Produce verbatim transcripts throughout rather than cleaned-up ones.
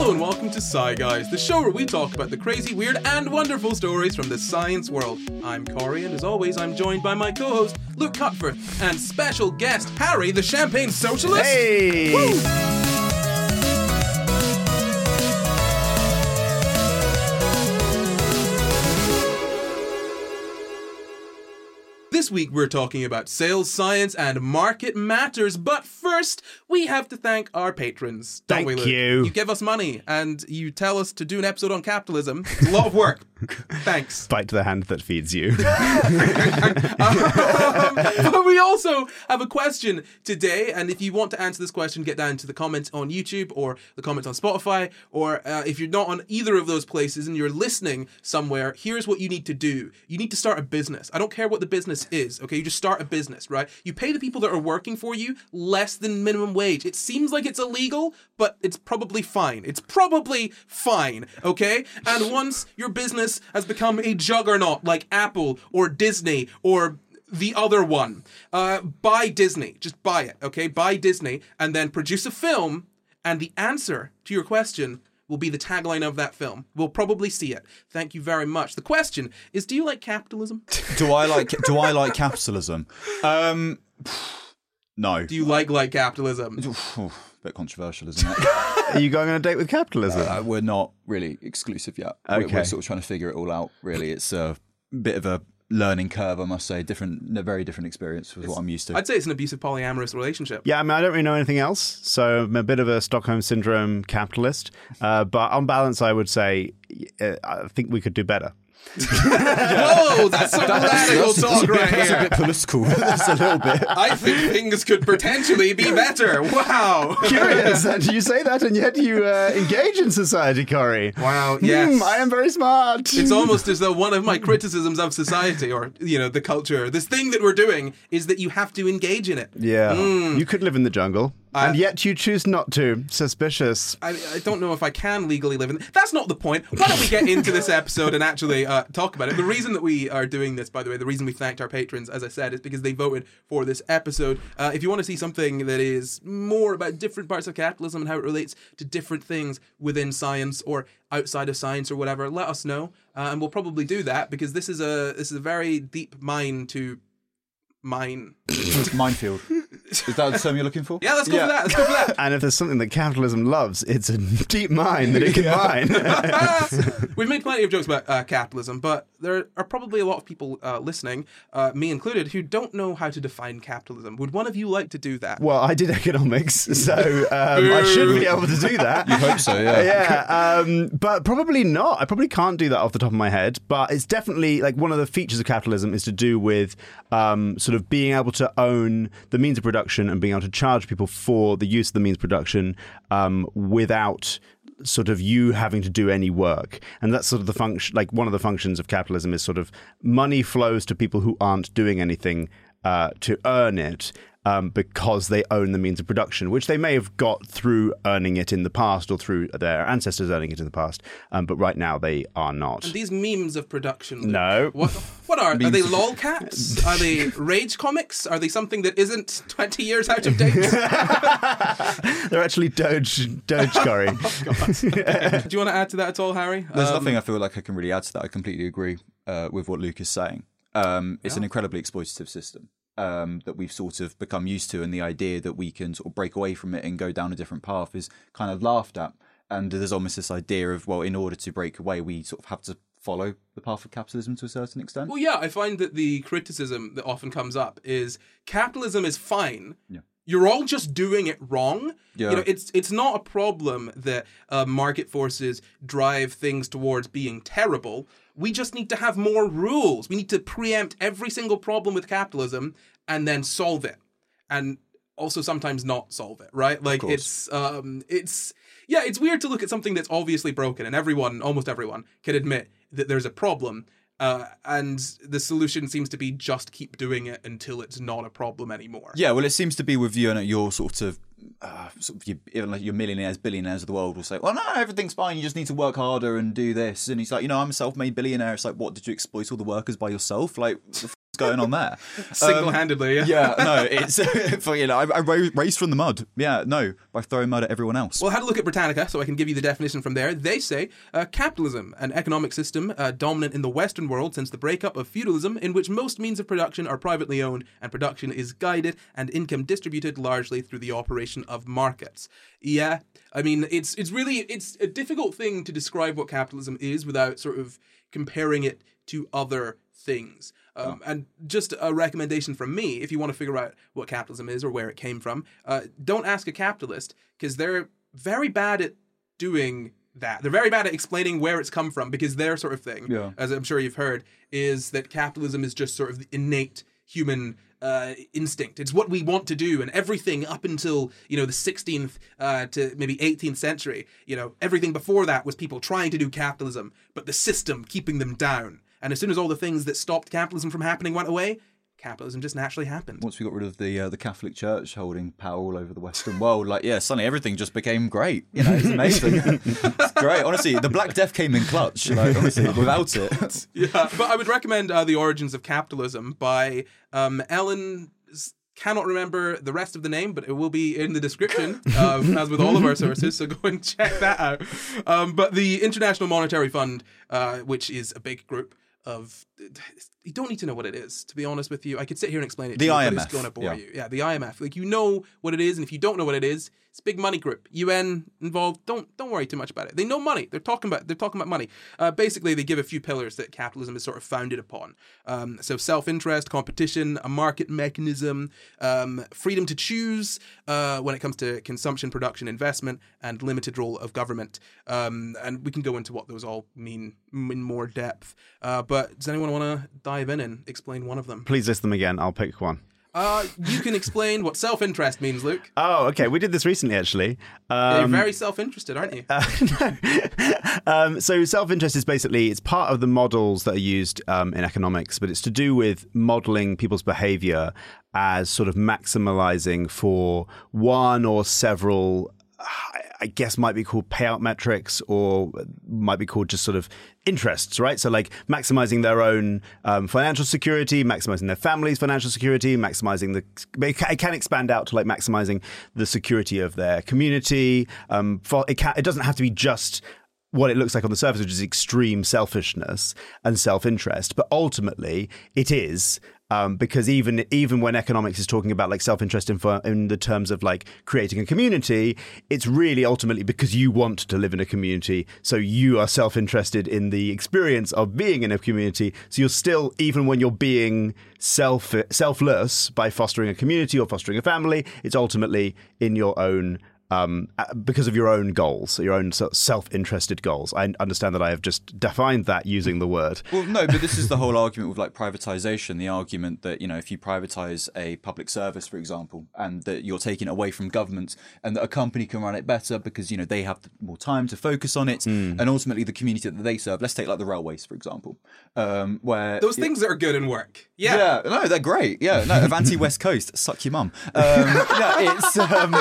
Hello and welcome to Sci Guys, the show where we talk about the crazy, weird, and wonderful stories from the science world. I'm Corey, and as always, I'm joined by my co-host Luke Cutforth and special guest Harry, the Champagne Socialist. Hey! Woo! This week we're talking about sales science and market matters, but first we have to thank our patrons. Don't Thank we, Luke? you. You give us money and you tell us to do an episode on capitalism. It's a lot of work. Thanks. Bite to the hand that feeds you. um, but we also have a question today, and if you want to answer this question, get down to the comments on YouTube or the comments on Spotify, or uh, if you're not on either of those places and you're listening somewhere, here's what you need to do. You need to start a business. I don't care what the business is, okay? You just start a business, right? You pay the people that are working for you less than minimum wage. It seems like it's illegal, but it's probably fine. It's probably fine, okay? And once your business has become a juggernaut like Apple or Disney or the other one, uh, buy Disney. Just buy it, okay? Buy Disney and then produce a film, and the answer to your question will be the tagline of that film. We'll probably see it. Thank you very much. The question is, do you like capitalism? Do I like do I like capitalism? Um, no. Do you like like capitalism? Bit controversial, isn't it? Are you going on a date with capitalism? Uh, we're not really exclusive yet. Okay. We're, we're sort of trying to figure it all out, really. It's a bit of a learning curve, I must say. Different, a very different experience with what I'm used to. I'd say it's an abusive polyamorous relationship. Yeah, I mean, I don't really know anything else, so I'm a bit of a Stockholm Syndrome capitalist. Uh, but on balance, I would say uh, I think we could do better. Whoa, that's some radical talk right That's a here. bit political. That's a little bit. I think things could potentially be better. Wow. Curious that you say that, and yet you uh, engage in society, Corey. Wow, yes. Hmm, I am very smart. It's almost as though one of my criticisms of society, or, you know, the culture, this thing that we're doing, is that you have to engage in it. Yeah. You could live in the jungle, I- and yet you choose not to. Suspicious. I, I don't know if I can legally live in... That's not the point. Why don't we get into this episode and actually uh, talk about it? The reason that we are doing this, by the way, the reason we thanked our patrons, as I said, is because they voted for this episode. Uh, if you want to see something that is more about different parts of capitalism and how it relates to different things within science or outside of science or whatever, let us know. Uh, and we'll probably do that, because this is a this is a very deep mine to... Mine. Minefield. Is that the term you're looking for? Yeah, let's go for that. Let's go for that. And if there's something that capitalism loves, it's a deep mine that it can mine. We've made plenty of jokes about uh, capitalism, but there are probably a lot of people uh, listening, uh, me included, who don't know how to define capitalism. Would one of you like to do that? Well, I did economics, so um, I should be able to do that. You hope so, yeah. Yeah, um, but probably not. I probably can't do that off the top of my head, but it's definitely like one of the features of capitalism is to do with um, sort of being able to own the means of production and being able to charge people for the use of the means of production um, without sort of you having to do any work. And that's sort of the function, like one of the functions of capitalism is sort of money flows to people who aren't doing anything uh, to earn it. Um, because they own the means of production, which they may have got through earning it in the past or through their ancestors earning it in the past, um, but right now they are not. And these memes of production, Luke, No. What, what are? Are they lolcats? Are they rage comics? Are they something that isn't twenty years out of date? They're actually Doge, Dogecoin. Do you want to add to that at all, Harry? There's Um, nothing I feel like I can really add to that. I completely agree uh, with what Luke is saying. Um, it's an incredibly exploitative system. Um, that we've sort of become used to, and the idea that we can sort of break away from it and go down a different path is kind of laughed at. And there's almost this idea of, well, in order to break away, we sort of have to follow the path of capitalism to a certain extent. Well, yeah, I find that the criticism that often comes up is capitalism is fine. Yeah. You're all just doing it wrong. Yeah. You know, it's it's not a problem that uh, market forces drive things towards being terrible. We just need to have more rules. We need to preempt every single problem with capitalism and then solve it. And also sometimes not solve it, right? Like it's um it's yeah, it's weird to look at something that's obviously broken, and everyone, almost everyone, can admit that there's a problem. Uh, and the solution seems to be just keep doing it until it's not a problem anymore. Yeah, well, it seems to be with you and your sort of, uh, sort of your, even like your millionaires, billionaires of the world will say, well, no, everything's fine. You just need to work harder and do this. And he's like, you know, I'm a self-made billionaire. It's like, what, did you exploit all the workers by yourself? Like, going on there? Single-handedly, um, yeah. Yeah, no, it's you know, I, I raised from the mud. Yeah, no, by throwing mud at everyone else. Well, I had a look at Britannica, so I can give you the definition from there. They say uh, capitalism, an economic system uh, dominant in the Western world since the breakup of feudalism, in which most means of production are privately owned and production is guided and income distributed largely through the operation of markets. Yeah, I mean, it's it's really it's a difficult thing to describe what capitalism is without sort of comparing it to other things. Um, oh. And just a recommendation from me, if you want to figure out what capitalism is or where it came from, uh, don't ask a capitalist, because they're very bad at doing that. They're very bad at explaining where it's come from, because their sort of thing, yeah. as I'm sure you've heard, is that capitalism is just sort of the innate human uh, instinct. It's what we want to do, and everything up until, you know, the sixteenth uh, to maybe eighteenth century, you know, everything before that was people trying to do capitalism, but the system keeping them down. And as soon as all the things that stopped capitalism from happening went away, capitalism just naturally happened. Once we got rid of the uh, the Catholic Church holding power all over the Western world, like, yeah, suddenly everything just became great. You know, it's amazing. It's great. Honestly, the Black Death came in clutch, like, honestly, without it. Yeah, but I would recommend uh, The Origins of Capitalism by um, Ellen... Cannot remember the rest of the name, but it will be in the description, uh, as with all of our sources, so go and check that out. Um, but the International Monetary Fund, uh, which is a big group of... You don't need to know what it is, to be honest with you. I could sit here and explain it to the you, I M F. But it's going to bore yeah. you. Yeah, the I M F. Like, you know what it is, and if you don't know what it is, it's a big money group. U N involved. Don't don't worry too much about it. They know money. They're talking about they're talking about money. Uh, basically, they give a few pillars that capitalism is sort of founded upon. Um, so self-interest, competition, a market mechanism, um, freedom to choose uh, when it comes to consumption, production, investment, and limited role of government. Um, and we can go into what those all mean in more depth. Uh, but does anyone want to dive in and explain one of them? Please list them again. I'll pick one. Uh, you can explain what self-interest means, Luke. Oh, okay. We did this recently, actually. Um, yeah, you're very self-interested, aren't you? Uh, no. um, so self-interest is basically, it's part of the models that are used um, in economics, but it's to do with modeling people's behavior as sort of maximalizing for one or several, I guess might be called payout metrics, or might be called just sort of interests, right? So like maximizing their own um, financial security, maximizing their family's financial security, maximizing the, it can expand out to like maximizing the security of their community. Um, for, it, can, it doesn't have to be just what it looks like on the surface, which is extreme selfishness and self-interest. But ultimately, it is um, because even even when economics is talking about like self-interest in, in the terms of like creating a community, it's really ultimately because you want to live in a community. So you are self-interested in the experience of being in a community. So you're still, even when you're being self selfless by fostering a community or fostering a family, it's ultimately in your own Um, because of your own goals, your own self-interested goals. I understand that I have just defined that using the word. Well, no, but this is the whole argument with like privatization, the argument that, you know, if you privatize a public service, for example, and that you're taking it away from government and that a company can run it better because, you know, they have more time to focus on it mm. and ultimately the community that they serve. Let's take like the railways, for example, um, where... Those things that are good and work. Yeah. Yeah, no, they're great. Yeah, no, Avanti West Coast, suck your mum. Um, yeah, it's... Um,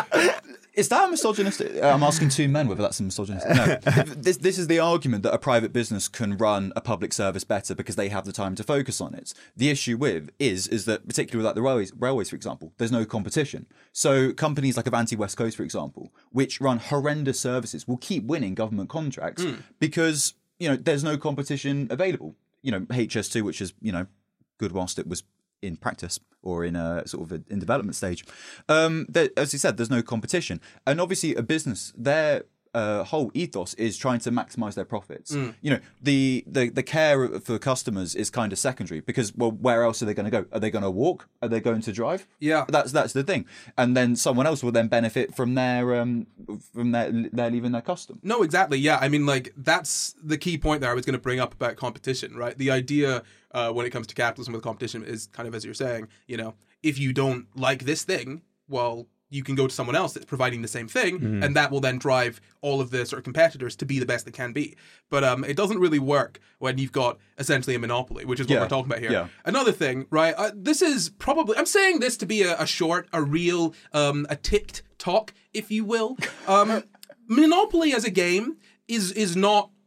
Is that misogynistic? I'm asking two men whether that's a misogynistic. No. This, this is the argument that a private business can run a public service better because they have the time to focus on it. The issue with is is that, particularly with like the railways, railways, for example, there's no competition. So companies like Avanti West Coast, for example, which run horrendous services, will keep winning government contracts mm. because, you know, there's no competition available. You know, H S two, which is, you know, good whilst it was in practice or in a sort of a, in development stage. Um, there, as you said, there's no competition. And obviously a business, their uh, whole ethos is trying to maximize their profits. Mm. You know, the, the, the care for customers is kind of secondary because, well, where else are they going to go? Are they going to walk? Are they going to drive? Yeah. That's, that's the thing. And then someone else will then benefit from their, um, from their, their leaving their custom. No, exactly. Yeah. I mean, like, that's the key point there I was going to bring up about competition, right? The idea Uh, when it comes to capitalism with competition is kind of, as you're saying, you know, if you don't like this thing, well, you can go to someone else that's providing the same thing, mm. and that will then drive all of the sort of competitors to be the best they can be. But um, it doesn't really work when you've got essentially a monopoly, which is what yeah. we're talking about here. Yeah. Another thing, right, uh, this is probably, I'm saying this to be a, a short, a real, um, a ticked talk, if you will. Um, Monopoly as a game is is not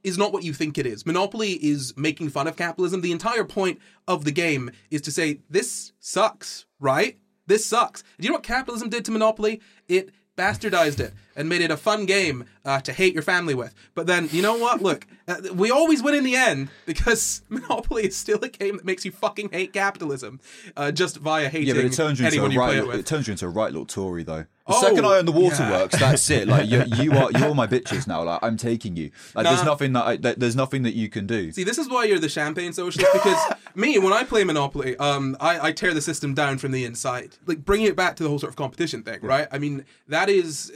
is not what you think it is. Monopoly is making fun of capitalism. The entire point of the game is to say, this sucks, right? This sucks. Do you know what capitalism did to Monopoly? It bastardized it and made it a fun game uh, to hate your family with. But then, you know what? Look, uh, we always win in the end because Monopoly is still a game that makes you fucking hate capitalism uh, just via hating yeah, but it turns you into anyone a you right. play it Little, with. it turns you into a right little Tory, though. The Oh, second I own the waterworks, yeah. that's it. Like you, you are, you're my bitches now. Like I'm taking you. Like Nah. there's nothing that, I, that there's nothing that you can do. See, this is why you're the champagne socialist, because me, when I play Monopoly, um, I, I tear the system down from the inside. Like, bringing it back to the whole sort of competition thing, right? I mean, that is...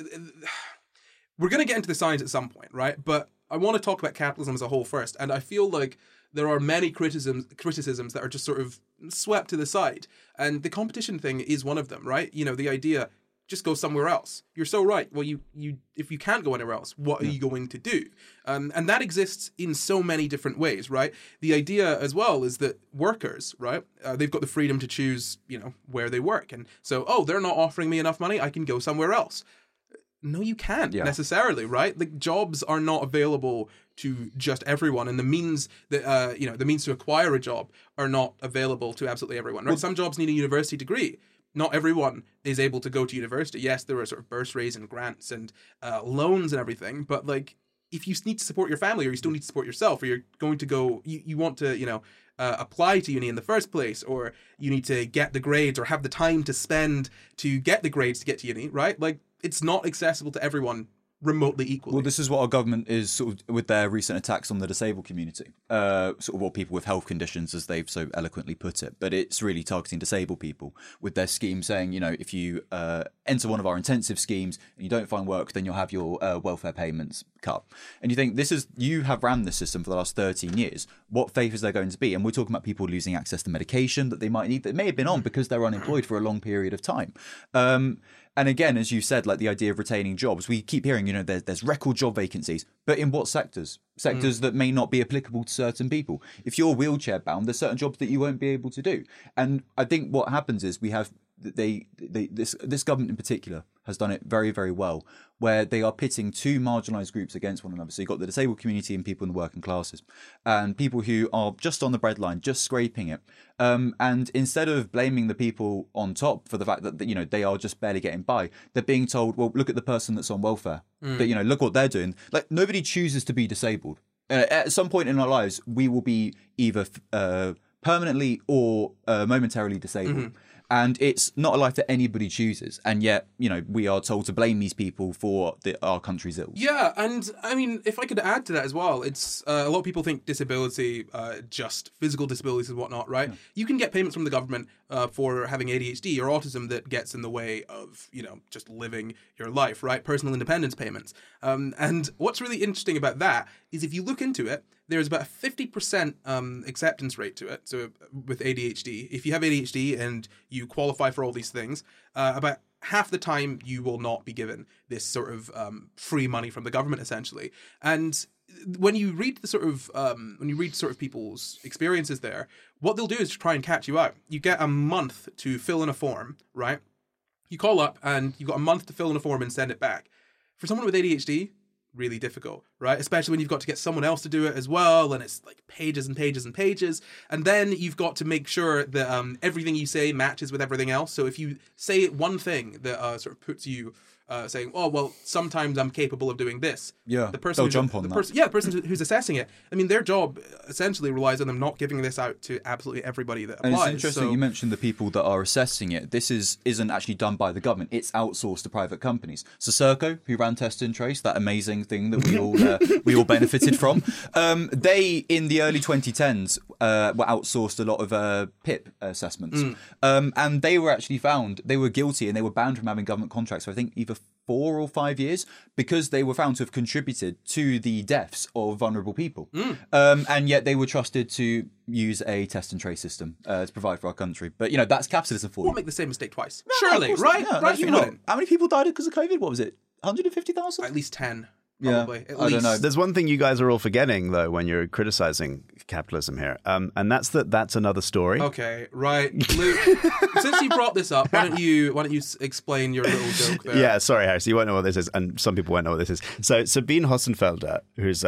We're going to get into the science at some point, right? But I want to talk about capitalism as a whole first, and I feel like there are many criticisms criticisms that are just sort of swept to the side, and the competition thing is one of them, right? You know, the idea... just go somewhere else. You're so right. Well, you, you if you can't go anywhere else, what are yeah. you going to do? Um, and that exists in so many different ways, right? The idea as well is that workers, right, uh, they've got the freedom to choose, you know, where they work. And so, oh, they're not offering me enough money, I can go somewhere else. No, you can't yeah. necessarily, right? Like, jobs are not available to just everyone, and the means that uh, you know, the means to acquire a job are not available to absolutely everyone, right? Well, some jobs need a university degree. Not everyone is able to go to university. Yes, there are sort of bursaries and grants and uh, loans and everything, but like, if you need to support your family, or you still need to support yourself, or you're going to go, you, you want to, you know, uh, apply to uni in the first place, or you need to get the grades or have the time to spend to get the grades to get to uni, right? Like, it's not accessible to everyone remotely equally. Well, this is what our government is sort of with their recent attacks on the disabled community, uh, sort of what people with health conditions, as they've so eloquently put it. But it's really targeting disabled people with their scheme saying, you know, if you uh, enter one of our intensive schemes and you don't find work, then you'll have your uh, welfare payments cut. And you think, this is, you have ran this system for the last thirteen years. What faith is there going to be? And we're talking about people losing access to medication that they might need, that may have been on because they're unemployed for a long period of time. Um, And again, as you said, like the idea of retaining jobs, we keep hearing, you know, there's, there's record job vacancies, but in what sectors? Sectors mm. that may not be applicable to certain people. If you're wheelchair bound, there's certain jobs that you won't be able to do. And I think what happens is we have, they, they this this government in particular has done it very, very well, where they are pitting two marginalised groups against one another. So you've got the disabled community and people in the working classes, and people who are just on the breadline, just scraping it. Um, and instead of blaming the people on top for the fact that, you know, they are just barely getting by, they're being told, well, look at the person that's on welfare. Mm. But, you know, look what they're doing. Like, nobody chooses to be disabled. Uh, at some point in our lives, we will be either uh, permanently or uh, momentarily disabled. Mm-hmm. And it's not a life that anybody chooses. And yet, you know, we are told to blame these people for the, our country's ills. Yeah, and I mean, if I could add to that as well, it's uh, a lot of people think disability, uh, just physical disabilities and whatnot, right? Yeah. You can get payments from the government uh, for having A D H D or autism that gets in the way of, you know, just living your life, right? Personal independence payments. Um, and what's really interesting about that is if you look into it, there's about a fifty percent um, acceptance rate to it. So with A D H D, if you have A D H D and you qualify for all these things, uh, about half the time you will not be given this sort of um, free money from the government, essentially. And when you read the sort of um, when you read sort of people's experiences there, what they'll do is try and catch you out. You get a month to fill in a form, right? You call up and you've got a month to fill in a form and send it back. For someone with A D H D, really difficult, right? Especially when you've got to get someone else to do it as well, and it's like pages and pages and pages, and then you've got to make sure that um, everything you say matches with everything else. So if you say one thing that uh, sort of puts you uh, saying, oh, well, sometimes I'm capable of doing this. Yeah, the person they'll jump on the that. Person, yeah, the person who's assessing it. I mean, their job essentially relies on them not giving this out to absolutely everybody that applies. And it's interesting so, you mentioned the people that are assessing it. This is, isn't actually done by the government. It's outsourced to private companies. So Serco, who ran Test and Trace, that amazing thing that we all uh, we all benefited from, um, they, in the early twenty tens, uh, were outsourced a lot of uh, P I P assessments. Mm. Um, and they were actually found, they were guilty and they were banned from having government contracts for I think either four or five years because they were found to have contributed to the deaths of vulnerable people. Mm. Um, and yet they were trusted to use a test and trace system uh, to provide for our country. But, you know, that's capitalism for you. Won't make the same mistake twice. No, surely, right? Yeah, right, you wouldn't. How many people died because of COVID? What was it? one hundred fifty thousand? At least ten. Probably. Yeah, I least. don't know. There's one thing you guys are all forgetting, though, when you're criticizing capitalism here, um, and that's that that's another story. Okay, right. Luke, since you brought this up, why don't you why don't you explain your little joke there? Yeah, sorry, Harris, you won't know what this is, and some people won't know what this is. So Sabine Hossenfelder, who's a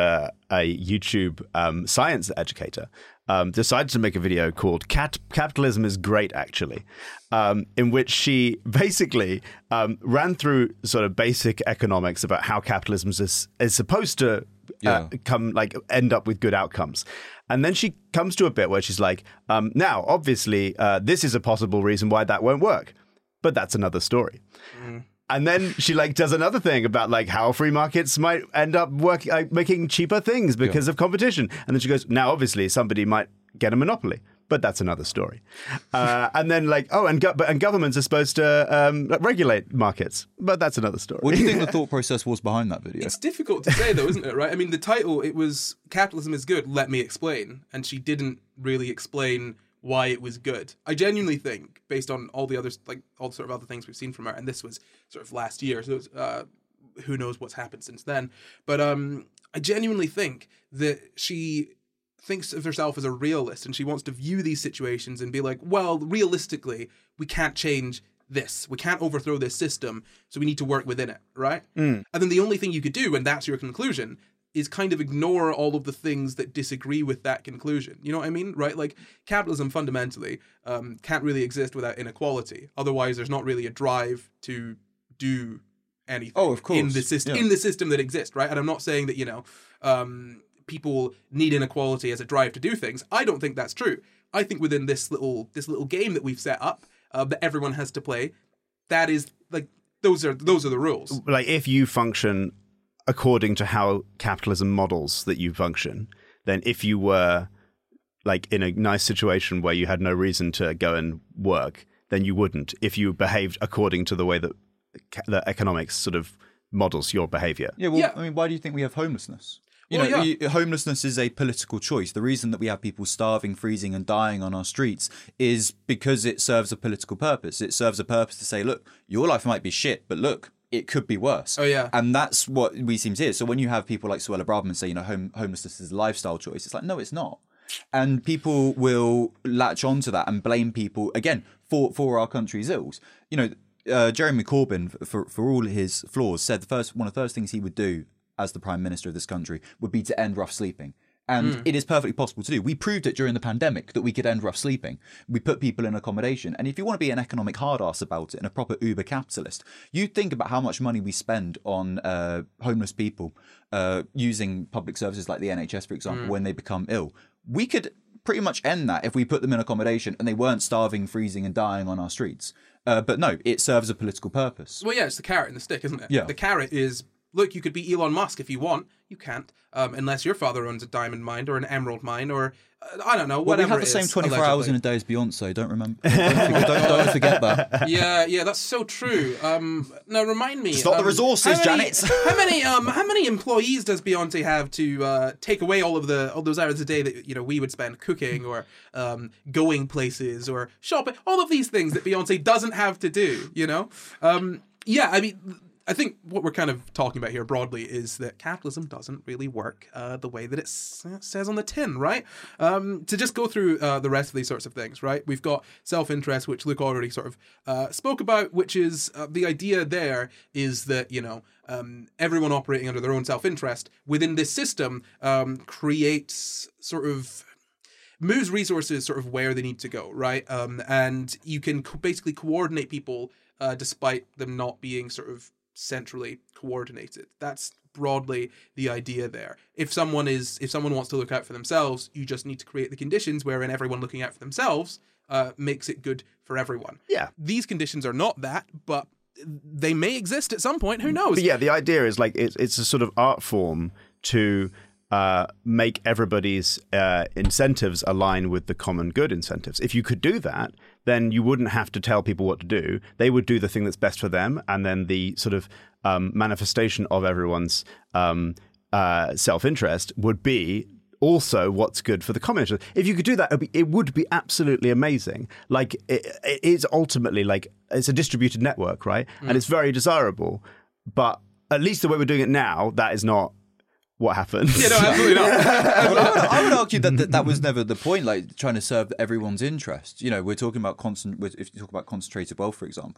a YouTube um, science educator, um, decided to make a video called Cat- Capitalism is Great, Actually, um, in which she basically um, ran through sort of basic economics about how capitalism is, is supposed to uh, Yeah. come like end up with good outcomes. And then she comes to a bit where she's like, um, now, obviously, uh, this is a possible reason why that won't work. But that's another story. Mm. And then she like does another thing about like how free markets might end up work, like, making cheaper things because yeah. of competition. And then she goes, now, obviously, somebody might get a monopoly. But that's another story. Uh, and then like, oh, and, go- and governments are supposed to um, regulate markets. But that's another story. What do you think the thought process was behind that video? It's difficult to say, though, isn't it, right? I mean, the title, it was Capitalism is Good, Let Me Explain. And she didn't really explain why it was good. I genuinely think, based on all the others, like all the sort of other things we've seen from her, and this was sort of last year, so it's, uh, who knows what's happened since then. But um, I genuinely think that she thinks of herself as a realist, and she wants to view these situations and be like, well, realistically, we can't change this. We can't overthrow this system, so we need to work within it, right? Mm. And then the only thing you could do, and that's your conclusion, is kind of ignore all of the things that disagree with that conclusion. You know what I mean? Right? Like, capitalism fundamentally um, can't really exist without inequality. Otherwise, there's not really a drive to do anything oh, of course. in the system yeah. in the system that exists, right? And I'm not saying that, you know, um, people need inequality as a drive to do things. I don't think that's true. I think within this little this little game that we've set up uh, that everyone has to play, that is like those are those are the rules. Like if you function according to how capitalism models that you function, then if you were like in a nice situation where you had no reason to go and work, then you wouldn't. If you behaved according to the way that the economics sort of models your behavior. Yeah. Well, yeah. I mean, why do you think we have homelessness? You well, know, yeah. homelessness is a political choice. The reason that we have people starving, freezing and dying on our streets is because it serves a political purpose. It serves a purpose to say, look, your life might be shit, but look, it could be worse. Oh, yeah. And that's what we seem to hear. So when you have people like Suella Braverman say, you know, home, homelessness is a lifestyle choice, it's like, no, it's not. And people will latch onto that and blame people, again, for, for our country's ills. You know, uh, Jeremy Corbyn, for, for all his flaws, said the first one of the first things he would do as the Prime Minister of this country would be to end rough sleeping. And mm. it is perfectly possible to do. We proved it during the pandemic that we could end rough sleeping. We put people in accommodation. And if you want to be an economic hard ass about it and a proper uber capitalist, you think about how much money we spend on uh, homeless people uh, using public services like the N H S, for example, mm. when they become ill. We could pretty much end that if we put them in accommodation and they weren't starving, freezing and dying on our streets. Uh, but no, it serves a political purpose. Well, yeah, it's the carrot and the stick, isn't it? Yeah. The carrot is, look, you could be Elon Musk if you want. You can't, um, unless your father owns a diamond mine or an emerald mine or, uh, I don't know, well, whatever we have the it same is, twenty-four allegedly. hours in a day as Beyonce, don't remember. Don't, forget, don't, don't forget that. Yeah, yeah, that's so true. Um, now, remind me. It's not um, the resources, how many, Janet. how many um, how many employees does Beyonce have to uh, take away all of the all those hours a day that, you know, we would spend cooking or um, going places or shopping? All of these things that Beyonce doesn't have to do, you know? Um, yeah, I mean, I think what we're kind of talking about here broadly is that capitalism doesn't really work uh, the way that it s- says on the tin, right? Um, to just go through uh, the rest of these sorts of things, right? We've got self-interest, which Luke already sort of uh, spoke about, which is uh, the idea there is that, you know, um, everyone operating under their own self-interest within this system um, creates sort of moves resources sort of where they need to go, right? Um, and you can co- basically coordinate people uh, despite them not being sort of centrally coordinated. That's broadly the idea there. If someone is, if someone wants to look out for themselves, you just need to create the conditions wherein everyone looking out for themselves uh, makes it good for everyone. Yeah. These conditions are not that, but they may exist at some point. Who knows? But yeah, the idea is like it's it's a sort of art form to uh, make everybody's uh, incentives align with the common good incentives. If you could do that, then you wouldn't have to tell people what to do. They would do the thing that's best for them, and then the sort of um, manifestation of everyone's um, uh, self-interest would be also what's good for the common interest. If you could do that, it would be, it would be absolutely amazing. Like it, it is ultimately like it's a distributed network, right? Mm. And it's very desirable. But at least the way we're doing it now, that is not what happens. Yeah, no, absolutely not. I, would, I would argue that, that that was never the point, like trying to serve everyone's interest. You know, we're talking about constant, if you talk about concentrated wealth, for example,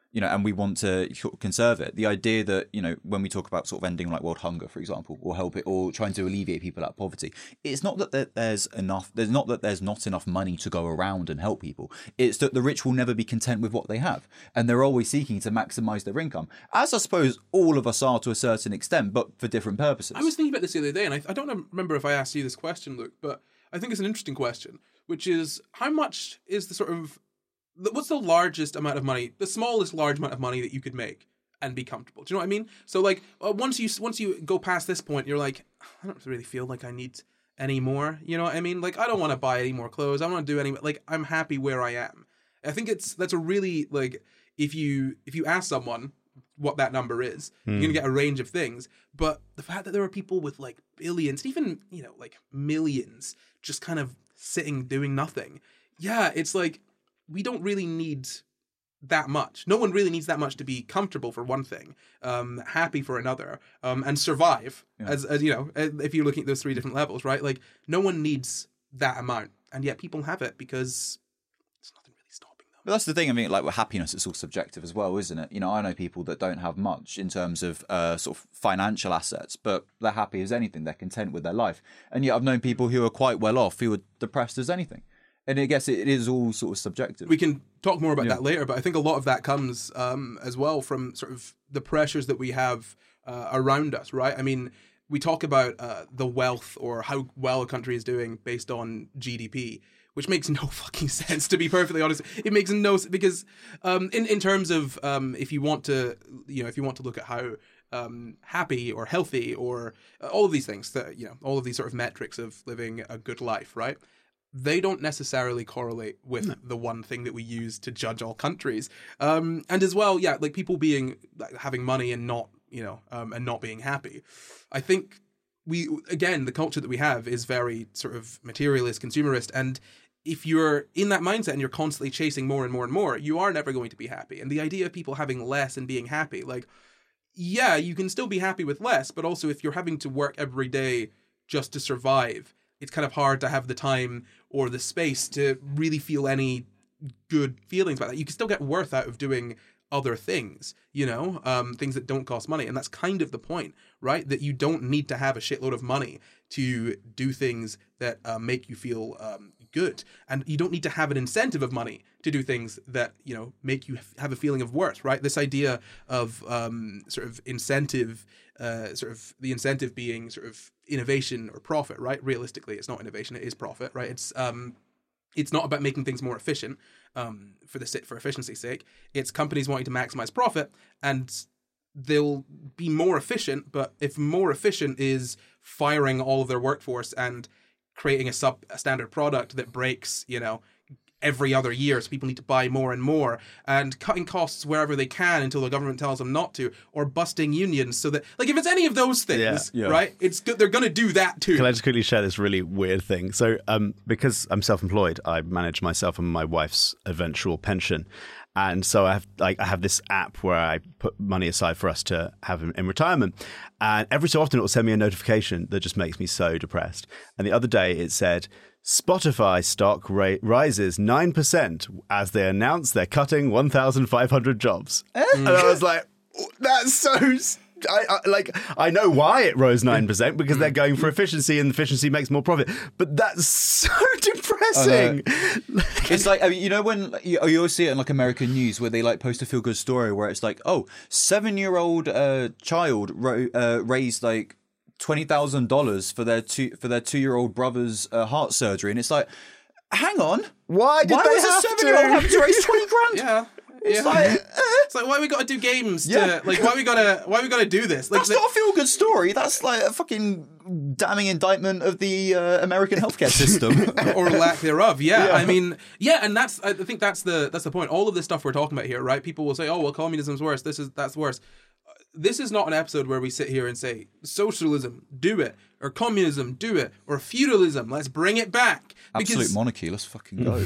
you know, and we want to conserve it. The idea that, you know, when we talk about sort of ending like world hunger, for example, or help it, or trying to alleviate people out of poverty, it's not that there's enough, there's not that there's not enough money to go around and help people. It's that the rich will never be content with what they have. And they're always seeking to maximize their income, as I suppose all of us are to a certain extent, but for different purposes. I was thinking about this the other day, and I, I don't remember if I asked you this question, Luke, but I think it's an interesting question, which is how much is the sort of, what's the largest amount of money, the smallest large amount of money that you could make and be comfortable? Do you know what I mean? So like uh, once you once you go past this point, you're like, I don't really feel like I need any more. You know what I mean? Like I don't want to buy any more clothes. I don't want to do any. Like I'm happy where I am. I think it's that's a really like if you if you ask someone what that number is, mm. you're gonna get a range of things. But the fact that there are people with like billions, even you know like millions, just kind of sitting doing nothing. Yeah, it's like. We don't really need that much. No one really needs that much to be comfortable for one thing, um, happy for another, um, and survive. Yeah. As, as you know, if you're looking at those three different levels, right? Like no one needs that amount, and yet people have it because there's nothing really stopping them. But that's the thing. I mean, like with happiness, it's all subjective as well, isn't it? You know, I know people that don't have much in terms of uh, sort of financial assets, but they're happy as anything. They're content with their life, and yet I've known people who are quite well off who are depressed as anything. And I guess it is all sort of subjective. We can talk more about yeah. that later, but I think a lot of that comes um, as well from sort of the pressures that we have uh, around us, right? I mean, we talk about uh, the wealth or how well a country is doing based on G D P, which makes no fucking sense, to be perfectly honest. It makes no sense because um, in, in terms of um, if you want to, you know, if you want to look at how um, happy or healthy or uh, all of these things, that you know, all of these sort of metrics of living a good life, right? They don't necessarily correlate with no. the one thing that we use to judge all countries. Um, and as well, yeah, like people being, like, having money and not, you know, um, and not being happy. I think we, again, the culture that we have is very sort of materialist, consumerist. And if you're in that mindset and you're constantly chasing more and more and more, you are never going to be happy. And the idea of people having less and being happy, like, yeah, you can still be happy with less, but also if you're having to work every day just to survive, it's kind of hard to have the time or the space to really feel any good feelings about that. You can still get worth out of doing other things, you know, um, things that don't cost money. And that's kind of the point, right? That you don't need to have a shitload of money to do things that uh, make you feel um, good. And you don't need to have an incentive of money to do things that, you know, make you have a feeling of worth, right? This idea of um, sort of incentive, uh, sort of the incentive being sort of innovation or profit, right? Realistically, it's not innovation, it is profit, right? It's um, it's not about making things more efficient um, for the for efficiency's sake. It's companies wanting to maximize profit, and they'll be more efficient. But if more efficient is firing all of their workforce and creating a sub a standard product that breaks, you know, every other year, so people need to buy more and more, and cutting costs wherever they can until the government tells them not to, or busting unions so that, like, if it's any of those things, yeah, yeah. right, it's good. They're going to do that too. Can I just quickly share this really weird thing? So, um, because I'm self-employed, I manage myself and my wife's eventual pension. And so I have like I have this app where I put money aside for us to have in, in retirement. And every so often it will send me a notification that just makes me so depressed. And the other day it said, Spotify stock ra- rises nine percent as they announce they're cutting one thousand five hundred jobs. And I was like, that's so... I, I, like I know why it rose nine percent because they're going for efficiency and efficiency makes more profit, but that's so depressing. It's like, I mean, you know, when you, you always see it in like American news where they like post a feel good story where it's like, oh, seven year old uh, child ro- uh, raised like twenty thousand dollars for their two for their two year old brother's uh, heart surgery, and it's like, hang on, why did why they was have a seven year old have to raise twenty grand? Yeah. It's yeah. like, eh. It's like, why we got to do games? To, Yeah. Like, why we gotta, why we gotta do this? Like, That's the, not a feel-good story. That's like a fucking damning indictment of the uh, American healthcare system. or lack thereof. Yeah, Yeah. I mean, yeah, and that's I think that's the that's the point. All of this stuff we're talking about here, right? People will say, "Oh, well, communism's worse. This is that's worse." Uh, This is not an episode where we sit here and say socialism, do it, or communism, do it, or feudalism, let's bring it back. Absolute Because monarchy. Let's fucking go.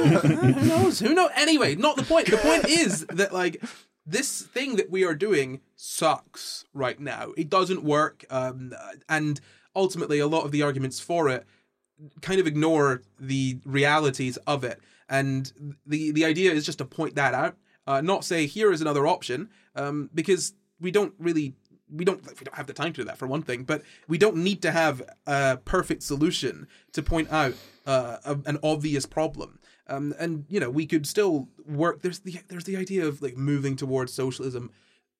who knows? Who knows? Anyway, not the point. The point is that, like, this thing that we are doing sucks right now. It doesn't work, um, and ultimately, a lot of the arguments for it kind of ignore the realities of it. And the the idea is just to point that out. uh, not say here is another option, um, because we don't really. We don't we don't have the time to do that, for one thing, but we don't need to have a perfect solution to point out uh, a, an obvious problem. Um, and you know, we could still work. There's the there's the idea of like moving towards socialism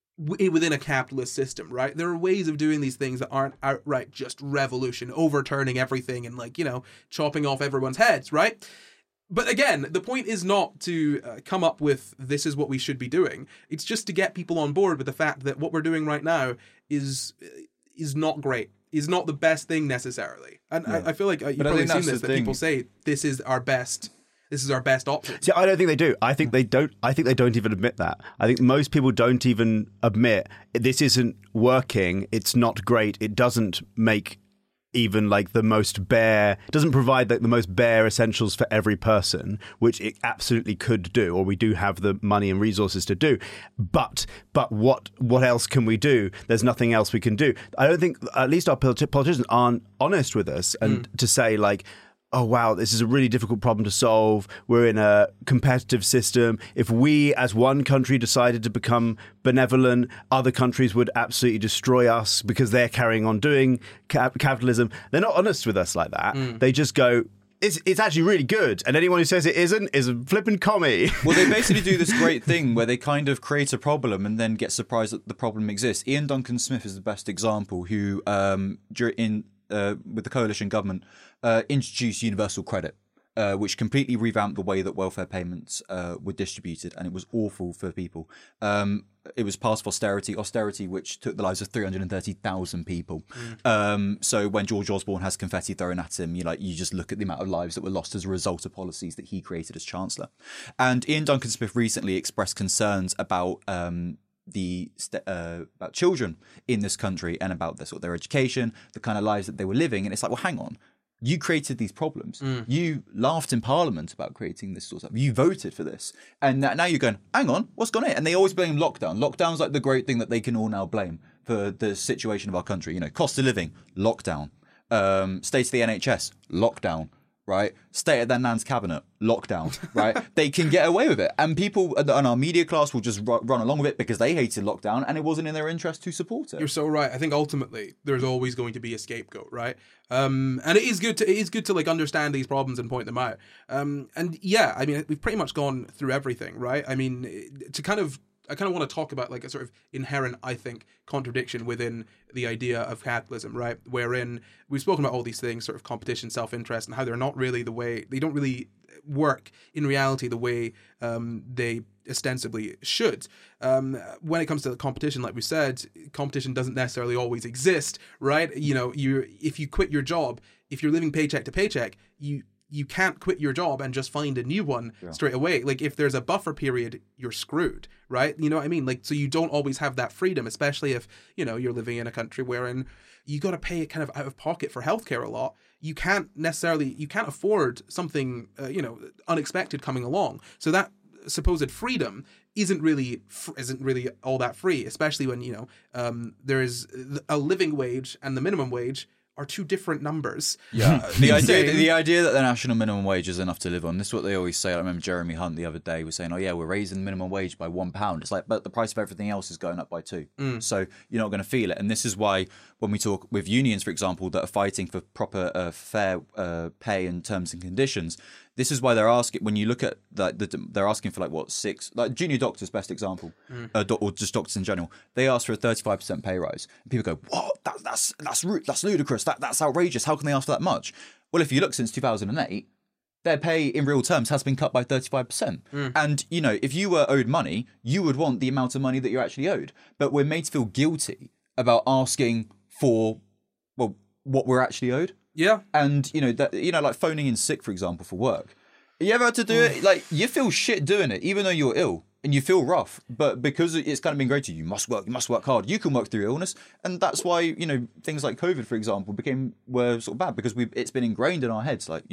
w- within a capitalist system, right? There are ways of doing these things that aren't outright just revolution, overturning everything and like you know chopping off everyone's heads, right? But again, the point is not to uh, come up with this is what we should be doing. It's just to get people on board with the fact that what we're doing right now is is not great, is not the best thing necessarily. And Yeah. I, I feel like uh, you've But I probably think seen that's this, the that thing. people say this is our best, this is our best option. See, I don't think they do. I think they don't. I think they don't even admit that. I think most people don't even admit this isn't working. It's not great. It doesn't make even like the most bare, doesn't provide like the most bare essentials for every person, which it absolutely could do, or we do have the money and resources to do. But but what what else can we do? There's nothing else we can do. I don't think at least our politi- politicians aren't honest with us and mm. to say like, oh, wow, this is a really difficult problem to solve. We're in a competitive system. If we, as one country, decided to become benevolent, other countries would absolutely destroy us because they're carrying on doing cap- capitalism. They're not honest with us like that. Mm. They just go, it's, it's actually really good. And anyone who says it isn't is a flipping commie. Well, they basically do this great thing where they kind of create a problem and then get surprised that the problem exists. Ian Duncan Smith is the best example, who um, in uh, with the coalition government uh, introduced universal credit, uh, which completely revamped the way that welfare payments uh, were distributed, and it was awful for people. Um, it was past austerity, austerity which took the lives of three hundred thirty thousand people. Mm. Um, so when George Osborne has confetti thrown at him, you like you just look at the amount of lives that were lost as a result of policies that he created as Chancellor. And Ian Duncan Smith recently expressed concerns about um, the uh, about children in this country and about their sort of their education, the kind of lives that they were living. And it's like, well, hang on. You created these problems. Mm. You laughed in Parliament about creating this sort of stuff. You voted for this. And now you're going, hang on, what's gone here? And they always blame lockdown. Lockdown's like the great thing that they can all now blame for the situation of our country. You know, cost of living, lockdown. Um, state of the N H S, lockdown. Right? Stay at their nan's cabinet, lockdown, right? They can get away with it. And people and our media class will just run along with it because they hated lockdown and it wasn't in their interest to support it. You're so right. I think ultimately there's always going to be a scapegoat, right? Um, and it is good to it is good to like understand these problems and point them out. Um, and yeah, I mean, we've pretty much gone through everything, right? I mean, to kind of I kind of want to talk about like a sort of inherent, I think, contradiction within the idea of capitalism, right? Wherein we've spoken about all these things, sort of competition, self-interest, and how they're not really the way, they don't really work in reality the way um, they ostensibly should. Um, when it comes to the competition, like we said, competition doesn't necessarily always exist, right? You know, you if you quit your job, if you're living paycheck to paycheck, you you can't quit your job and just find a new one yeah. straight away. Like if there's a buffer period, you're screwed, right? You know what I mean? Like, so you don't always have that freedom, especially if, you know, you're living in a country wherein you got to pay kind of out of pocket for healthcare a lot. You can't necessarily, you can't afford something, uh, you know, unexpected coming along. So that supposed freedom isn't really isn't really all that free, especially when, you know, um, there is a living wage and the minimum wage are two different numbers. Yeah, uh, the idea the idea that the national minimum wage is enough to live on. This is what they always say. I remember Jeremy Hunt the other day was saying, "Oh yeah, we're raising the minimum wage by one pound." It's like, but the price of everything else is going up by two. Mm. So you're not going to feel it. And this is why when we talk with unions, for example, that are fighting for proper uh, fair uh, pay and terms and conditions. This is why they're asking, when you look at that, the, they're asking for like what six, like junior doctors, best example, mm. uh, or just doctors in general. They ask for a thirty-five percent pay rise, and people go, "What? That, that's that's that's ludicrous. That that's outrageous. How can they ask for that much?" Well, if you look since two thousand eight, their pay in real terms has been cut by thirty-five percent. Mm. And you know, if you were owed money, you would want the amount of money that you're actually owed. But we're made to feel guilty about asking for, well, what we're actually owed. Yeah. And, you know, that you know, like phoning in sick, for example, for work. You ever had to do it? Like, you feel shit doing it, even though you're ill, and you feel rough. But because it's kind of been great to you, you must work, you must work hard. You can work through illness. And that's why, you know, things like COVID, for example, became, were sort of bad, because we've, it's been ingrained in our heads, like, you know,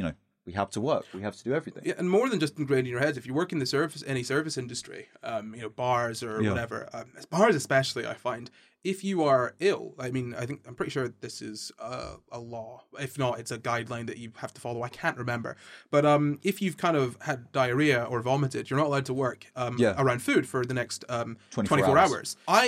we have to work. We have to do everything. Yeah, and more than just ingrained in your heads. If you work in the service, any service industry, um, you know, bars or Yeah. whatever, um, bars especially, I find, if you are ill, I mean, I think I'm pretty sure this is uh, a law. If not, it's a guideline that you have to follow. I can't remember, but um, if you've kind of had diarrhea or vomited, you're not allowed to work um, Yeah. around food for the next um, twenty-four twenty-four hours. hours. I,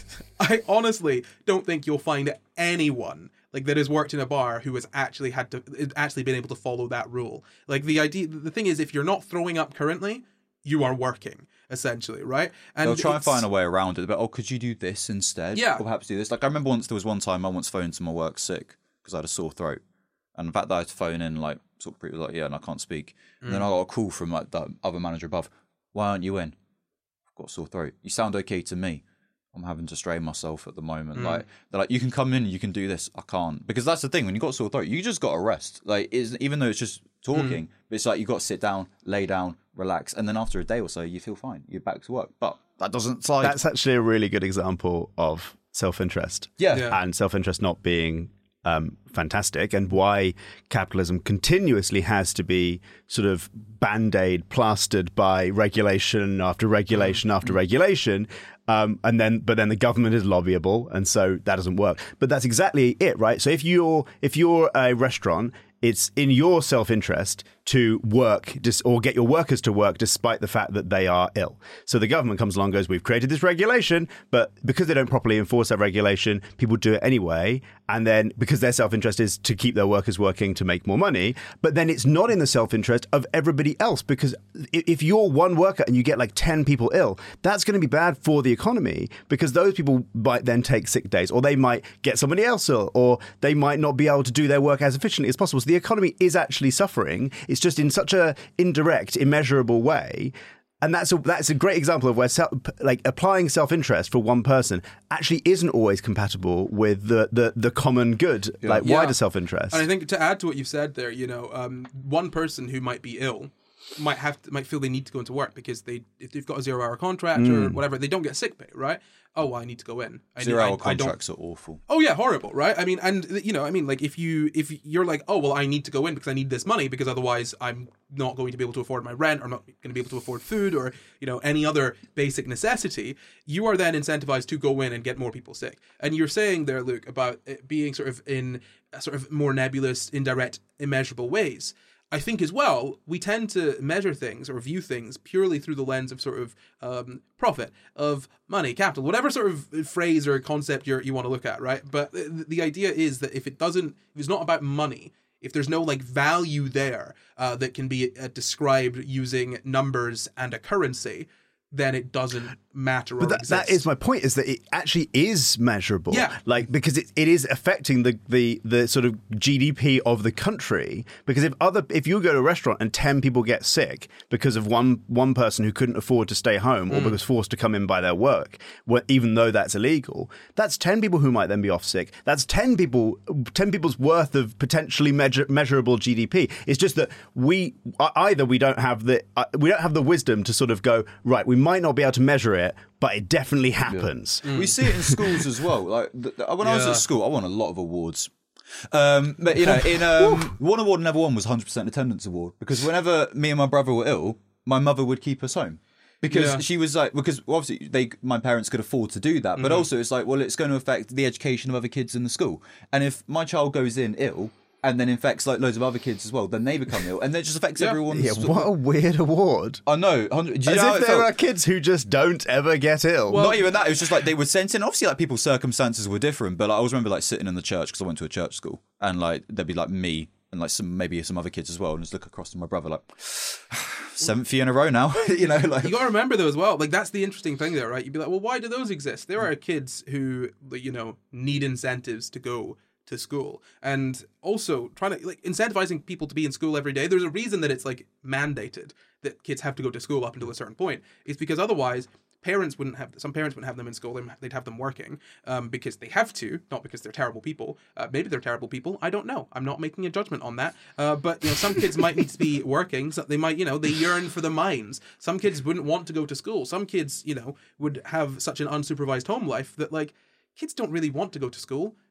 I honestly don't think you'll find anyone like that has worked in a bar who has actually had to actually been able to follow that rule. Like the idea, the thing is, if you're not throwing up currently, you are working essentially, right? And They'll try and it's- find a way around it. But oh, could you do this instead? Yeah. Or perhaps do this. Like I remember once there was one time I once phoned to my work sick because I had a sore throat, and the fact that I had to phone in like sort of pretty like yeah, and I can't speak. And then I got a call from like the other manager above. Why aren't you in? I've got a sore throat. You sound okay to me. I'm having to strain myself at the moment. Like they're like, you can come in, you can do this. I can't, because that's the thing. When you got a sore throat, you just got to rest. Like, is even though it's just talking, but it's like you got to sit down, lay down, relax, and then after a day or so, you feel fine. You're back to work. But that doesn't like That's actually a really good example of self-interest. yeah. Yeah. And self-interest not being um, fantastic, and why capitalism continuously has to be sort of band-aid plastered by regulation after regulation after regulation. Um, and then, but then the government is lobbyable, and so that doesn't work. But that's exactly it, right? So if you're if you're a restaurant, it's in your self-interest to work dis- or get your workers to work despite the fact that they are ill. So the government comes along and goes, we've created this regulation, but because they don't properly enforce that regulation, people do it anyway. And then because their self-interest is to keep their workers working to make more money, but then it's not in the self-interest of everybody else, because i- if you're one worker and you get like ten people ill, that's going to be bad for the economy, because those people might then take sick days, or they might get somebody else ill, or they might not be able to do their work as efficiently as possible. So the economy is actually suffering. It's just in such a indirect, immeasurable way. And that's a that's a great example of where self, like applying self-interest for one person actually isn't always compatible with the the, the common good, like Yeah. wider self-interest. And I think to add to what you've said there, you know, um, one person who might be ill might have to, might feel they need to go into work because they if they've got a zero hour contract or whatever, they don't get sick pay, right? Oh, well, I need to go in. I Zero need, hour I, I don't, contracts are awful. Oh yeah, horrible, right? I mean, and you know, I mean, like if you if you're like, oh well, I need to go in because I need this money because otherwise I'm not going to be able to afford my rent, or I'm not going to be able to afford food, or you know any other basic necessity. You are then incentivized to go in and get more people sick. And you're saying there, Luke, about it being sort of in a sort of more nebulous, indirect, immeasurable ways. I think as well, we tend to measure things or view things purely through the lens of sort of um, profit, of money, capital, whatever sort of phrase or concept you you want to look at, right? But the, the idea is that if it doesn't, if it's not about money, if there's no like value there uh, that can be uh, described using numbers and a currency, then it doesn't matter or But that, exist. that is my point, is that it actually is measurable. Yeah. Like, because it, it is affecting the, the, the sort of G D P of the country. Because if other if you go to a restaurant and ten people get sick because of one one person who couldn't afford to stay home or was forced to come in by their work, well, even though that's illegal, that's ten people who might then be off sick. That's ten people, ten people's worth of potentially measure, measurable G D P. It's just that we either we don't have the uh, we don't have the wisdom to sort of go, right, we might not be able to measure it, but it definitely happens. We see it in schools as well. Like the, the, when I was Yeah. at school, I won a lot of awards. Um, but you know, in um, one award I never won was one hundred percent attendance award, because whenever me and my brother were ill, my mother would keep us home. Because Yeah. she was like, because obviously they, my parents could afford to do that, but also it's like, well, it's going to affect the education of other kids in the school. And if my child goes in ill and then infects like loads of other kids as well, then they become ill, and that just affects Yeah. everyone. Yeah, what a weird award. I know. one hundred Do you As know how if it there felt? are kids who just don't ever get ill. Not even that. It was just like they were sent in. Obviously, like people's circumstances were different, but like, I always remember like sitting in the church, because I went to a church school, and like there'd be like me and like some maybe some other kids as well, and just look across to my brother like seventh year in a row now. you know, like You got to remember though as well. Like that's the interesting thing there, right? You'd be like, well, why do those exist? There are kids who, you know, need incentives to go to school, and also trying to like incentivizing people to be in school every day. There's a reason that it's like mandated that kids have to go to school up until a certain point. It's because otherwise parents wouldn't have some parents wouldn't have them in school. They'd have them working um, because they have to, not because they're terrible people. Uh, maybe they're terrible people. I don't know. I'm not making a judgment on that. Uh, but you know, some kids might need to be working. So they might, you know, they yearn for the mines. Some kids wouldn't want to go to school. Some kids, you know, would have such an unsupervised home life that like kids don't really want to go to school.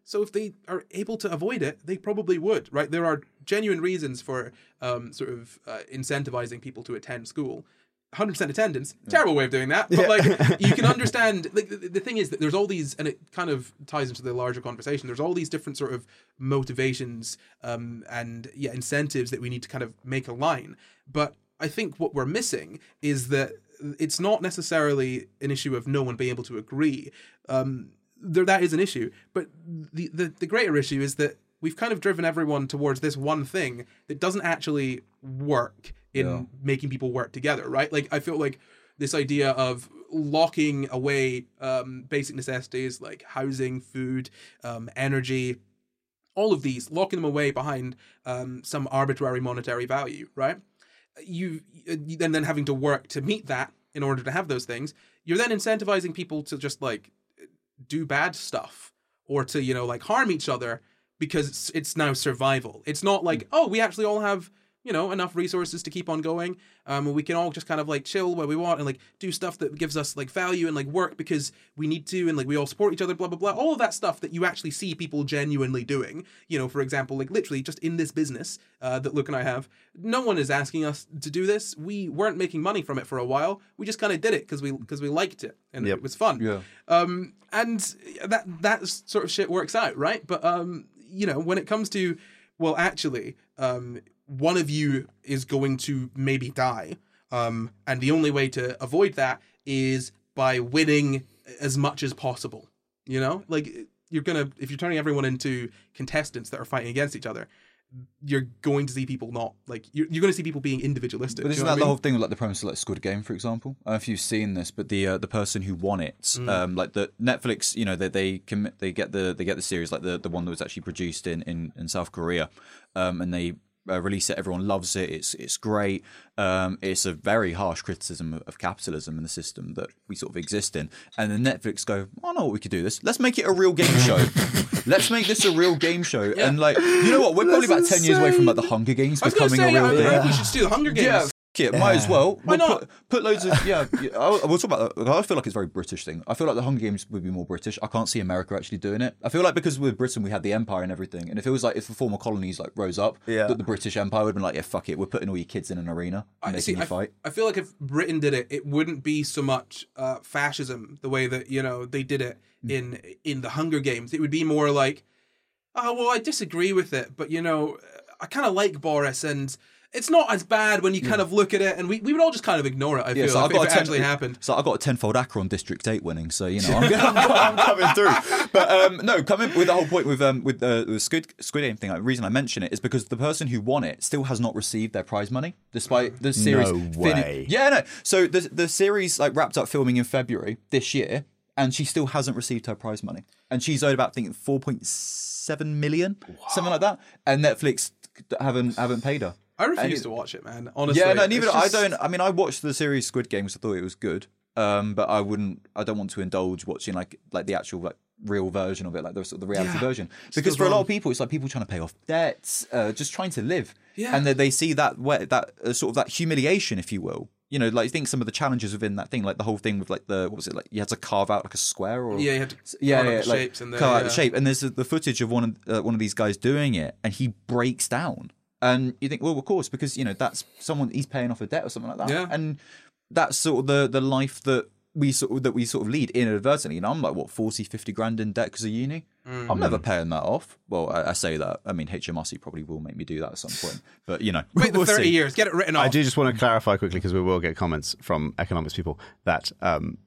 So if they are able to avoid it, they probably would, right? There are genuine reasons for um, sort of uh, incentivizing people to attend school. one hundred percent attendance, terrible way of doing that. But like, you can understand, like, the, the thing is that there's all these, and it kind of ties into the larger conversation, there's all these different sort of motivations um, and yeah, incentives that we need to kind of make align. But I think what we're missing is that it's not necessarily an issue of no one being able to agree. Um, there, that is an issue. But the, the, the greater issue is that we've kind of driven everyone towards this one thing that doesn't actually work in yeah. making people work together, right? Like, I feel like this idea of locking away um, basic necessities like housing, food, um, energy, all of these, locking them away behind um, some arbitrary monetary value, right? You and then having to work to meet that in order to have those things, you're then incentivizing people to just like do bad stuff or to, you know, like harm each other because it's, it's now survival. It's not like, oh, we actually all have, you know, enough resources to keep on going. Um, we can all just kind of like chill where we want and like do stuff that gives us like value and like work because we need to and like we all support each other, blah, blah, blah. All of that stuff that you actually see people genuinely doing. You know, for example, like literally just in this business uh, that Luke and I have, no one is asking us to do this. We weren't making money from it for a while. We just kind of did it because we because we liked it and yep. it was fun. Yeah. Um, and that that sort of shit works out, right? But um, you know, when it comes to, well, actually, um. one of you is going to maybe die. Um, and the only way to avoid that is by winning as much as possible. You know, like you're going to, if you're turning everyone into contestants that are fighting against each other, you're going to see people not like, you're, you're going to see people being individualistic. But isn't you know that the I mean? whole thing with like the premise of like Squid Game, for example? I don't know if you've seen this, but the uh, the person who won it, mm. um, like the Netflix, you know, they they commit, they get the they get the series, like the, the one that was actually produced in in, in South Korea, um, and they. Uh, release it. Everyone loves it. It's it's great. Um, it's a very harsh criticism of, of capitalism and the system that we sort of exist in. And then Netflix go, I know what we could do this. Let's make it a real game show. Let's make this a real game show. Yeah. And like, you know what? We're probably about ten years away from like the Hunger Games becoming say, a real I thing. think we should do the Hunger Games. Yeah. It. Might as well. Why we'll not? Put, put loads of yeah. yeah I'll, we'll talk about that. I feel like it's a very British thing. I feel like the Hunger Games would be more British. I can't see America actually doing it. I feel like because with Britain we had the Empire and everything, and if it was like if the former colonies like rose up, yeah. that the British Empire would have been like, yeah, fuck it, we're putting all your kids in an arena and I making see, you I, fight. I feel like if Britain did it, it wouldn't be so much uh, fascism the way that you know they did it mm. in in the Hunger Games. It would be more like, oh well, I disagree with it, but you know, I kind of like Boris and. It's not as bad when you kind of look at it, and we, we would all just kind of ignore it, I feel, yeah, so if, I got if it ten, actually happened. So I got a tenfold acca on District eight winning, so, you know, I'm, I'm coming through. But, um, no, coming with the whole point with um, with uh, the Squid, Squid Game thing, like, the reason I mention it is because the person who won it still has not received their prize money, despite the series... No way. Fin- yeah, no. So the, the series like wrapped up filming in February this year, and she still hasn't received her prize money. And she's owed about, I think, four point seven million, wow. something like that. And Netflix haven't haven't paid her. I refuse to watch it, man. Honestly, yeah, no, neither. just... I don't. I mean, I watched the series Squid Game because I thought it was good, um, but I wouldn't. I don't want to indulge watching like like the actual like real version of it, like the sort of the reality yeah, version. Because for wrong. a lot of people, it's like people trying to pay off debts, uh, just trying to live, yeah. and they, they see that that uh, sort of that humiliation, if you will. You know, like I think some of the challenges within that thing, like the whole thing with like the what was it like? You had to carve out like a square, or yeah, you had to yeah, carve yeah, out the like, shapes and the, carve yeah. out the shape. And there's the footage of one of uh, one of these guys doing it, and he breaks down. And you think, well, of course, because, you know, that's someone, he's paying off a debt or something like that. Yeah. And that's sort of the, the life that we sort of, that we sort of lead inadvertently. And I'm like, what, forty, fifty grand in debt because of uni? Mm. I'm never paying that off. Well, I, I say that. I mean, H M R C probably will make me do that at some point. But, you know. Wait we'll the thirty see. years, get it written off. I do just want to clarify quickly, because we will get comments from economics people, that um,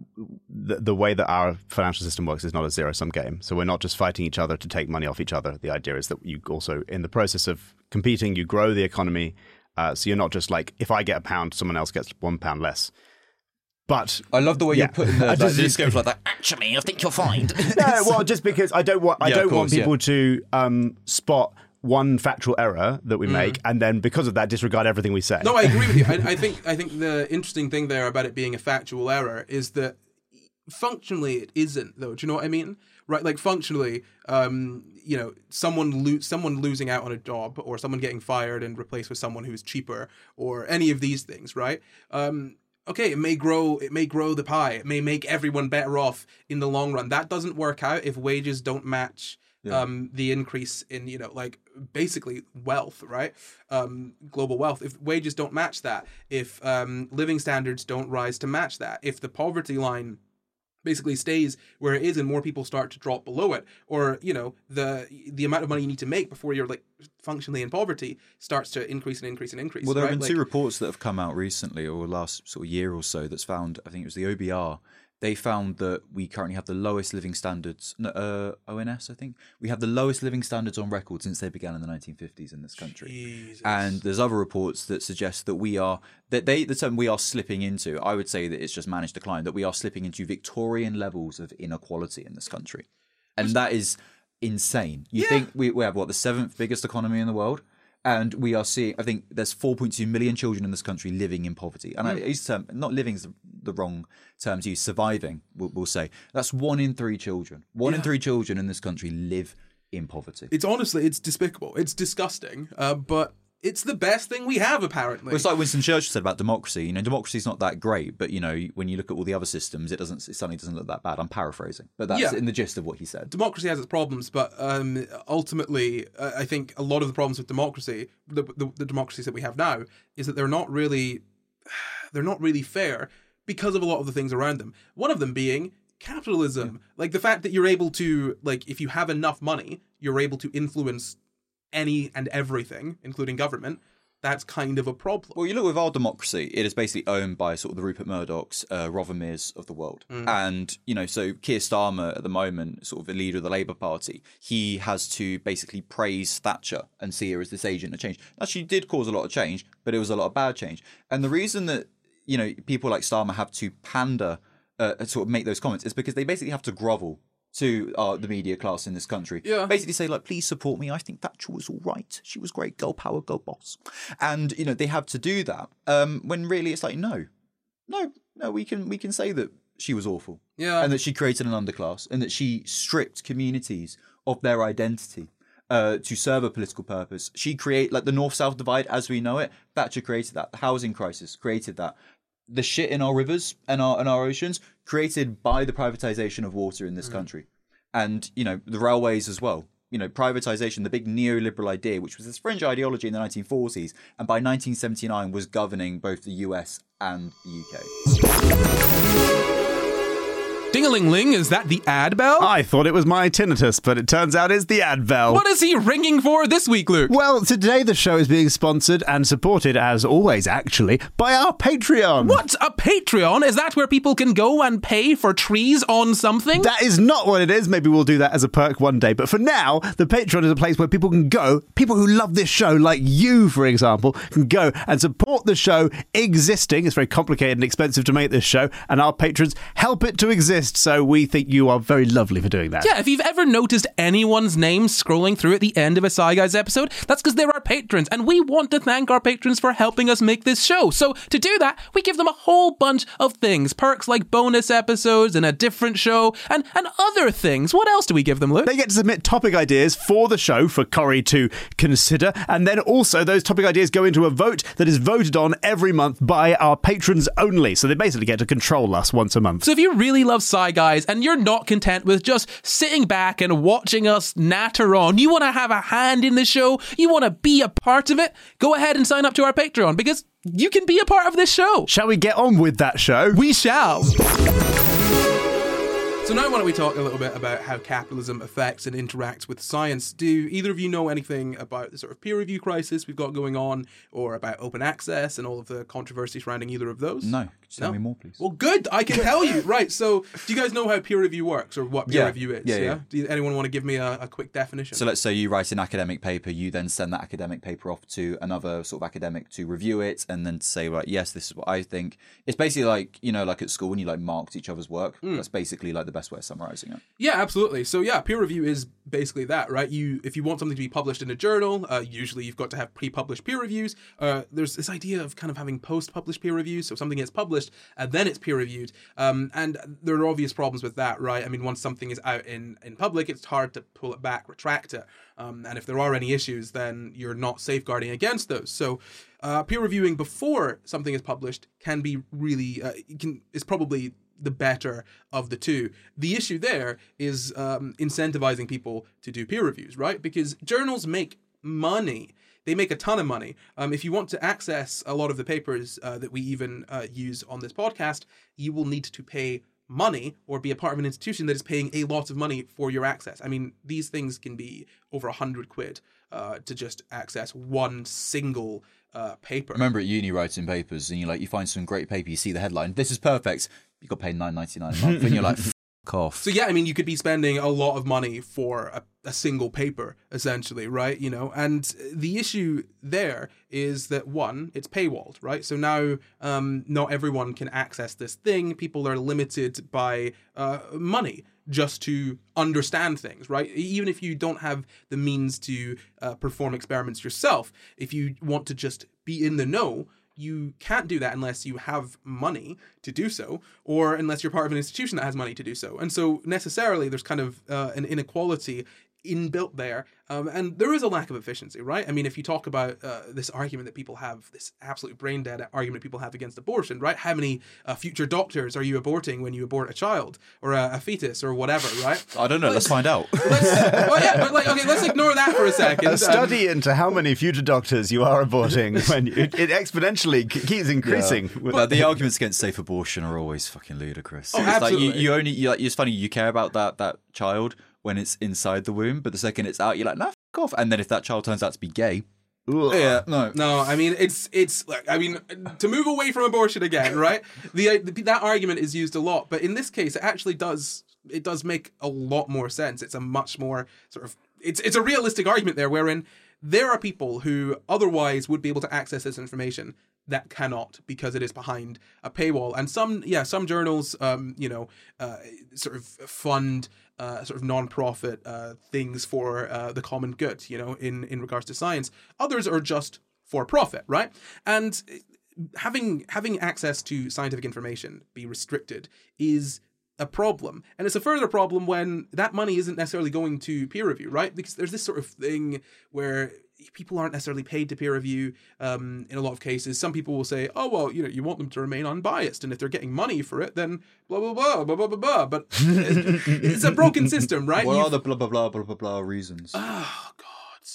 the, the way that our financial system works is not a zero-sum game. So we're not just fighting each other to take money off each other. The idea is that you also, in the process of competing, you grow the economy. Uh, so you're not just like, if I get a pound, someone else gets one pound less. But I love the way yeah. you're putting the, I just, just, just goes like that. Actually, I think you'll find. No, well, just because I don't want I yeah, don't course, want people yeah. to um, spot one factual error that we mm. make, and then because of that, disregard everything we say. No, I agree with you. I, I think I think the interesting thing there about it being a factual error is that functionally it isn't, though. Do you know what I mean? Right, like functionally, um, you know, someone lo- someone losing out on a job, or someone getting fired and replaced with someone who's cheaper, or any of these things, right? Um, okay, it may grow, it may grow the pie, it may make everyone better off in the long run. That doesn't work out if wages don't match Yeah. um, the increase in, you know, like basically wealth, right? Um, global wealth. If wages don't match that, if um, living standards don't rise to match that, if the poverty line basically stays where it is and more people start to drop below it, or, you know, the the amount of money you need to make before you're like functionally in poverty starts to increase and increase and increase. Well, there right? have been like, two reports that have come out recently, or last sort of year or so, that's found, I think it was the O B R, they found that we currently have the lowest living standards, no, uh, O N S, I think, we have the lowest living standards on record since they began in the nineteen fifties in this country. Jesus. And there's other reports that suggest that we are, that they, the term we are slipping into, I would say that it's just managed decline, that we are slipping into Victorian levels of inequality in this country. And that is insane. You Yeah. think we, we have, what, the seventh biggest economy in the world? And we are seeing, I think there's four point two million children in this country living in poverty. And I use the term, not living is the, the wrong term to use, surviving, we'll, we'll say. That's one in three children. One Yeah. in three children in this country live in poverty. It's honestly, it's despicable. It's disgusting, uh, but it's the best thing we have, apparently. Well, it's like Winston Churchill said about democracy. You know, democracy's not that great, but, you know, when you look at all the other systems, it doesn't, it suddenly doesn't look that bad. I'm paraphrasing, but that's Yeah. in the gist of what he said. Democracy has its problems, but um, ultimately, uh, I think a lot of the problems with democracy, the, the the democracies that we have now, is that they're not really, they're not really fair because of a lot of the things around them. One of them being capitalism, yeah. like the fact that you're able to, like, if you have enough money, you're able to influence any and everything, including government. That's kind of a problem. Well, you look with our democracy, it is basically owned by sort of the Rupert Murdochs, uh, Rothermeres of the world. Mm. And, you know, so Keir Starmer at the moment, sort of the leader of the Labour Party, he has to basically praise Thatcher and see her as this agent of change. Now, she did cause a lot of change, but it was a lot of bad change. And the reason that, you know, people like Starmer have to pander, uh, sort of make those comments, is because they basically have to grovel to uh, the media class in this country. Yeah. Basically say, like, please support me. I think Thatcher was all right. She was great. Girl power, girl boss. And, you know, they have to do that. Um, when really it's like, no, no, no, we can we can say that she was awful. Yeah. And that she created an underclass and that she stripped communities of their identity uh, to serve a political purpose. She created, like, the North-South divide as we know it. Thatcher created that. The housing crisis created that. The shit in our rivers and our and our oceans created by the privatization of water in this mm. country. And, you know, the railways as well. You know, privatization, the big neoliberal idea, which was this fringe ideology in the nineteen forties, and by nineteen seventy-nine was governing both the U S and the U K. Ding-a-ling-ling, is that the ad bell? I thought it was my tinnitus, but it turns out it's the ad bell. What is he ringing for this week, Luke? Well, today the show is being sponsored and supported, as always, actually, by our Patreon. What? A Patreon? Is that where people can go and pay for trees on something? That is not what it is. Maybe we'll do that as a perk one day. But for now, the Patreon is a place where people can go, people who love this show, like you, for example, can go and support the show existing. It's very complicated and expensive to make this show, and our patrons help it to exist. So we think you are very lovely for doing that. Yeah, if you've ever noticed anyone's name scrolling through at the end of a Sci Guys episode, that's because they're our patrons, and we want to thank our patrons for helping us make this show. So to do that, we give them a whole bunch of things. Perks like bonus episodes and a different show, and, and other things. What else do we give them, Luke? They get to submit topic ideas for the show for Corrie to consider, and then also those topic ideas go into a vote that is voted on every month by our patrons only. So they basically get to control us once a month. So if you really love Sci Guys and you're not content with just sitting back and watching us natter on, you want to have a hand in the show, you want to be a part of it, go ahead and sign up to our Patreon, because you can be a part of this show. Shall we get on with that show? We shall. So now why don't we talk a little bit about how capitalism affects and interacts with science. Do either of you know anything about the sort of peer review crisis we've got going on, or about open access and all of the controversy surrounding either of those? No. Could you tell no? me more, please? Well, good. I can tell you. Right. So do you guys know how peer review works, or what peer yeah. review is? Yeah, yeah. yeah. Do you, anyone want to give me a, a quick definition? So let's say you write an academic paper, you then send that academic paper off to another sort of academic to review it, and then to say, like, yes, this is what I think. It's basically like, you know, like at school when you like marked each other's work. Mm. That's basically like the best way of summarizing it. Yeah, absolutely. So yeah, peer review is basically that, right? You, if you want something to be published in a journal, uh, usually you've got to have pre-published peer reviews. Uh, there's this idea of kind of having post-published peer reviews, so something gets published and then it's peer-reviewed. Um, and there are obvious problems with that, right? I mean, once something is out in, in public, it's hard to pull it back, retract it. Um, and if there are any issues, then you're not safeguarding against those. So uh, peer reviewing before something is published can be really, uh, can is probably the better of the two. The issue there is um, incentivizing people to do peer reviews, right? Because journals make money. They make a ton of money. Um, if you want to access a lot of the papers uh, that we even uh, use on this podcast, you will need to pay money or be a part of an institution that is paying a lot of money for your access. I mean, these things can be over a hundred quid uh, to just access one single uh, paper. I remember at uni writing papers, and you like you find some great paper, you see the headline, "This is perfect." You got paid nine ninety-nine a month, and you're like, "F off." So yeah, I mean, you could be spending a lot of money for a, a single paper, essentially, right? You know, and the issue there is that one, it's paywalled, right? So now, um, not everyone can access this thing. People are limited by uh, money just to understand things, right? Even if you don't have the means to uh, perform experiments yourself, if you want to just be in the know, you can't do that unless you have money to do so, or unless you're part of an institution that has money to do so. And so necessarily there's kind of uh, an inequality inbuilt there. Um, and there is a lack of efficiency, right? I mean, if you talk about uh, this argument that people have, this absolute brain dead argument people have against abortion, right? How many uh, future doctors are you aborting when you abort a child or a, a fetus or whatever, right? I don't know. Like, let's find out. Let's, well, yeah, but like, okay, let's ignore that for a second. A study um, into how many future doctors you are aborting when you, it, it exponentially keeps increasing. Yeah. But the arguments against safe abortion are always fucking ludicrous. Oh, it's absolutely. like you, you only, you, like, it's funny, you care about that that child when it's inside the womb, but the second it's out, you're like, nah, f*** off. And then if that child turns out to be gay, Ugh. yeah, no. No, I mean, it's, it's like, I mean, to move away from abortion again, right? The, the that argument is used a lot, but in this case, it actually does, it does make a lot more sense. It's a much more sort of, it's, it's a realistic argument there, wherein there are people who otherwise would be able to access this information that cannot, because it is behind a paywall. And some, yeah, some journals, um, you know, uh, sort of fund uh, sort of non-profit uh, things for uh, the common good, you know, in, in regards to science. Others are just for profit, right? And having having access to scientific information be restricted is a problem. And it's a further problem when that money isn't necessarily going to peer review, right? Because there's this sort of thing where people aren't necessarily paid to peer review um, in a lot of cases. Some people will say, oh, well, you know, you want them to remain unbiased. And if they're getting money for it, then blah, blah, blah, blah, blah, blah, blah. But it's a broken system, right? What You've... are the blah, blah, blah, blah, blah, blah reasons? Oh, God.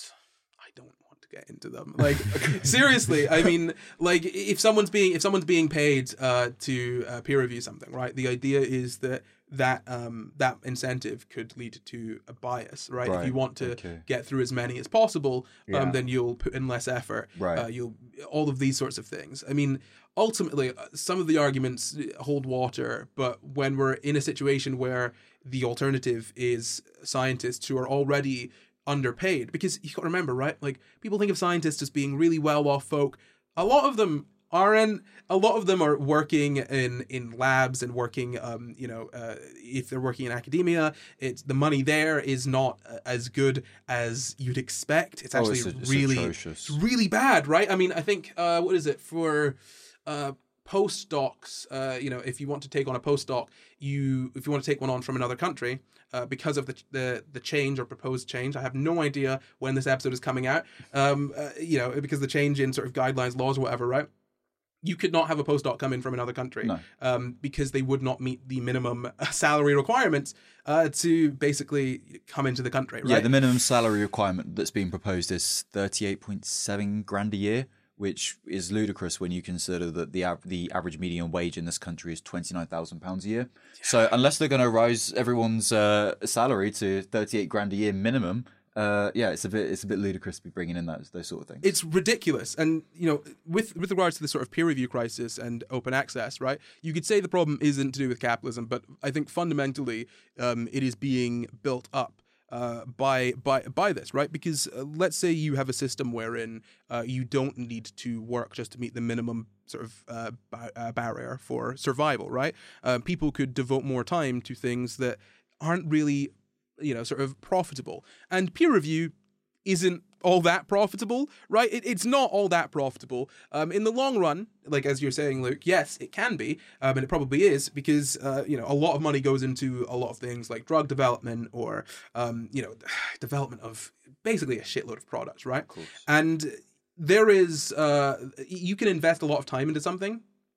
I don't want to get into them. Like, seriously, I mean, like, if someone's being if someone's being paid uh, to uh, peer review something, right, the idea is that that um, that incentive could lead to a bias, right? Right. If you want to Okay. get through as many as possible, um, Yeah. then you'll put in less effort. Right. Uh, you'll all of these sorts of things. I mean, ultimately, uh, some of the arguments hold water, but when we're in a situation where the alternative is scientists who are already underpaid, because you got to remember, right? Like, people think of scientists as being really well-off folk. A lot of them aren't. A lot of them are working in, in labs and working, um, you know, uh, if they're working in academia, it's the money there is not uh, as good as you'd expect. It's Oh, actually it's a- it's really, atrocious. it's really bad, right? I mean, I think, uh, what is it for, uh, postdocs, uh, you know, if you want to take on a postdoc, you if you want to take one on from another country, uh, because of the, the the change or proposed change, I have no idea when this episode is coming out, um, uh, you know, because the change in sort of guidelines, laws, or whatever, right? You could not have a postdoc come in from another country, No. um, because they would not meet the minimum salary requirements uh, to basically come into the country, right? Yeah, the minimum salary requirement that's being proposed is thirty-eight point seven grand a year, which is ludicrous when you consider that the av- the average median wage in this country is twenty-nine thousand pounds a year. So unless they're going to rise everyone's uh, salary to thirty-eight grand a year minimum, uh, yeah, it's a bit it's a bit ludicrous to be bringing in that those sort of things. It's ridiculous. And, you know, with with regards to the sort of peer review crisis and open access, right, you could say the problem isn't to do with capitalism, but I think fundamentally um, it is being built up uh, by by by this, right? Because uh, let's say you have a system wherein uh, you don't need to work just to meet the minimum sort of uh, ba- uh, barrier for survival, right? Uh, people could devote more time to things that aren't really, you know, sort of profitable. And peer review isn't all that profitable, right? It, it's not all that profitable. Um, in the long run, like as you're saying, Luke, yes, it can be, um, and it probably is, because, uh, you know, a lot of money goes into a lot of things like drug development or, um, you know, development of basically a shitload of products, right? Of course. And there is, uh, you can invest a lot of time into something,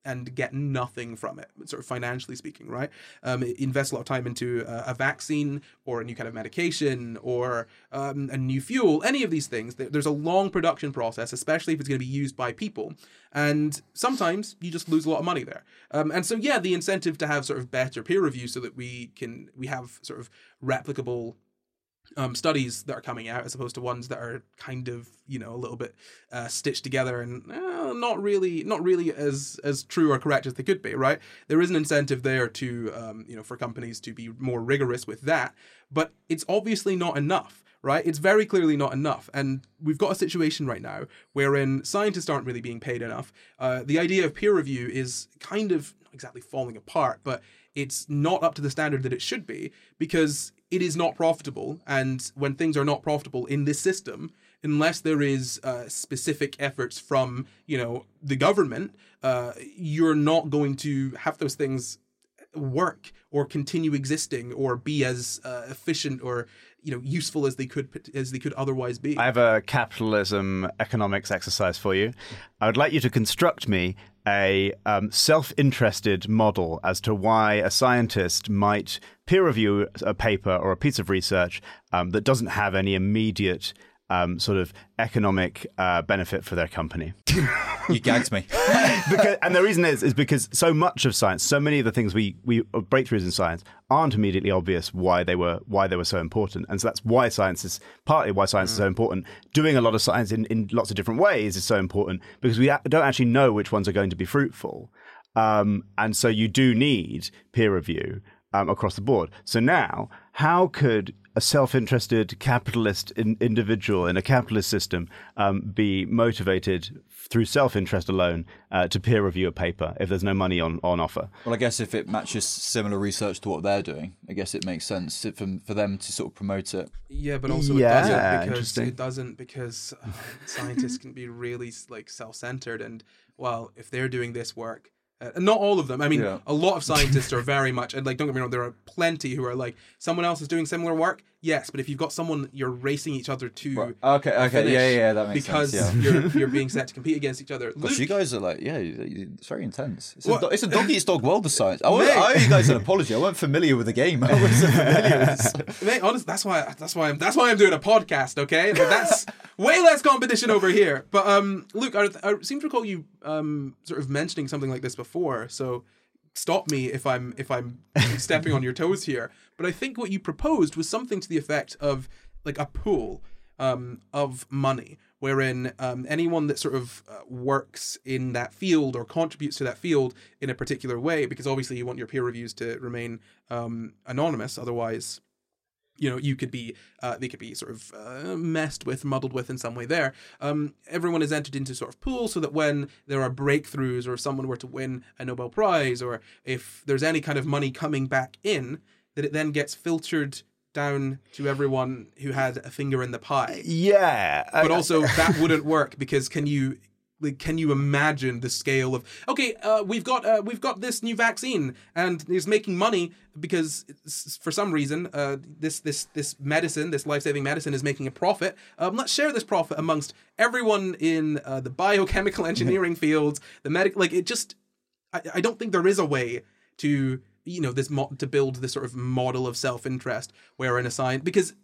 and get nothing from it, sort of financially speaking, right? Um, it invests a lot of time into a, a vaccine or a new kind of medication or um, a new fuel, any of these things. There's a long production process, especially if it's going to be used by people. And sometimes you just lose a lot of money there. Um, and so, yeah, the incentive to have sort of better peer review so that we can, we have sort of replicable Um, studies that are coming out as opposed to ones that are kind of, you know, a little bit uh, stitched together and uh, not really, not really as as true or correct as they could be, right? There is an incentive there to, um, you know, for companies to be more rigorous with that, but it's obviously not enough, right? It's very clearly not enough, and we've got a situation right now wherein scientists aren't really being paid enough. Uh, the idea of peer review is kind of not exactly falling apart, but it's not up to the standard that it should be because it is not profitable. And when things are not profitable in this system, unless there is uh, specific efforts from, you know, the government, uh, you're not going to have those things work or continue existing or be as uh, efficient or, you know, useful as they could as they could otherwise be. I have a capitalism economics exercise for you. I would like you to construct me a um, self-interested model as to why a scientist might peer review a paper or a piece of research um, that doesn't have any immediate um, sort of economic uh, benefit for their company. You gagged me. because, and the reason is is because so much of science, so many of the things we we breakthroughs in science aren't immediately obvious why they were why they were so important, and so that's why science is partly why science mm. is so important. Doing a lot of science in, in lots of different ways is so important because we don't actually know which ones are going to be fruitful, um, and so you do need peer review um, across the board. So now, how could a self-interested capitalist in, individual in a capitalist system um, be motivated through self-interest alone uh, to peer review a paper if there's no money on, on offer? Well, I guess if it matches similar research to what they're doing, I guess it makes sense for, for them to sort of promote it. Yeah, but also yeah, it doesn't because it doesn't because uh, scientists can be really like self-centered, and well, if they're doing this work. Uh, not all of them. I mean, yeah. a lot of scientists are very much, and like, don't get me wrong, there are plenty who are like, someone else is doing similar work. Yes, but if you've got someone you're racing each other to, right. okay, okay, finish yeah, yeah, that makes because sense. Because yeah. you're you're being set to compete against each other. Gosh, Luke, you guys are like, yeah, it's very intense. It's, a, What? do- it's a dog eats dog world of science. I, Mate. I owe you guys an apology. I wasn't familiar with the game. I wasn't familiar with this. Mate, honestly, that's why that's why I'm that's why I'm doing a podcast. Okay, like, that's way less competition over here. But um, Luke, I, I seem to recall you um sort of mentioning something like this before. So stop me if I'm if I'm stepping on your toes here. But I think what you proposed was something to the effect of like a pool um, of money, wherein um, anyone that sort of uh, works in that field or contributes to that field in a particular way, because obviously you want your peer reviews to remain um, anonymous, otherwise, you know, you could be, uh, they could be sort of uh, messed with, muddled with in some way there. Um, everyone is entered into sort of pools so that when there are breakthroughs or if someone were to win a Nobel Prize or if there's any kind of money coming back in, that it then gets filtered down to everyone who had a finger in the pie. Yeah. But also that wouldn't work because can you... Like, can you imagine the scale of okay? Uh, we've got uh, we've got this new vaccine, and it's making money because it's, for some reason uh, this this this medicine, this life-saving medicine, is making a profit. Um, let's share this profit amongst everyone in uh, the biochemical engineering fields, the medical. Like it just, I, I don't think there is a way to you know this mo- to build this sort of model of self-interest wherein a science because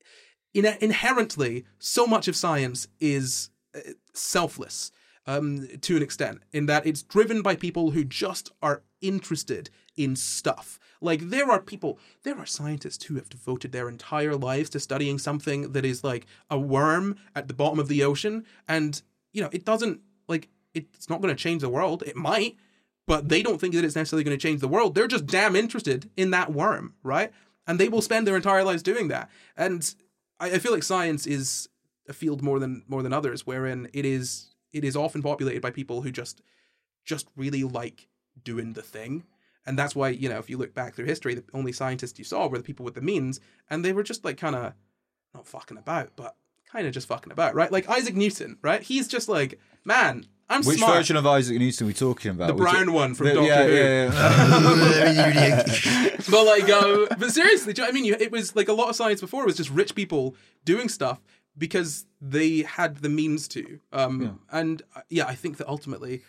in inherently so much of science is uh, selfless. Um, to an extent, in that it's driven by people who just are interested in stuff. Like, there are people, there are scientists who have devoted their entire lives to studying something that is like a worm at the bottom of the ocean, and, you know, it doesn't, like, it's not going to change the world. It might, but they don't think that it's necessarily going to change the world. They're just damn interested in that worm, right? And they will spend their entire lives doing that. And I, I feel like science is a field more than more than others, wherein it is... It is often populated by people who just just really like doing the thing. And that's why, you know, if you look back through history, the only scientists you saw were the people with the means, and they were just like kind of not fucking about, but kind of just fucking about, right? Like Isaac Newton, right? He's just like, man, I'm Which smart. version of Isaac Newton are we talking about? The We're brown ta- one from the, Doctor yeah, Who. Yeah, yeah. But like, uh, but seriously, do you know what I mean? You, it was like a lot of science before was just rich people doing stuff because they had the means to. Um, yeah. And uh, yeah, I think that ultimately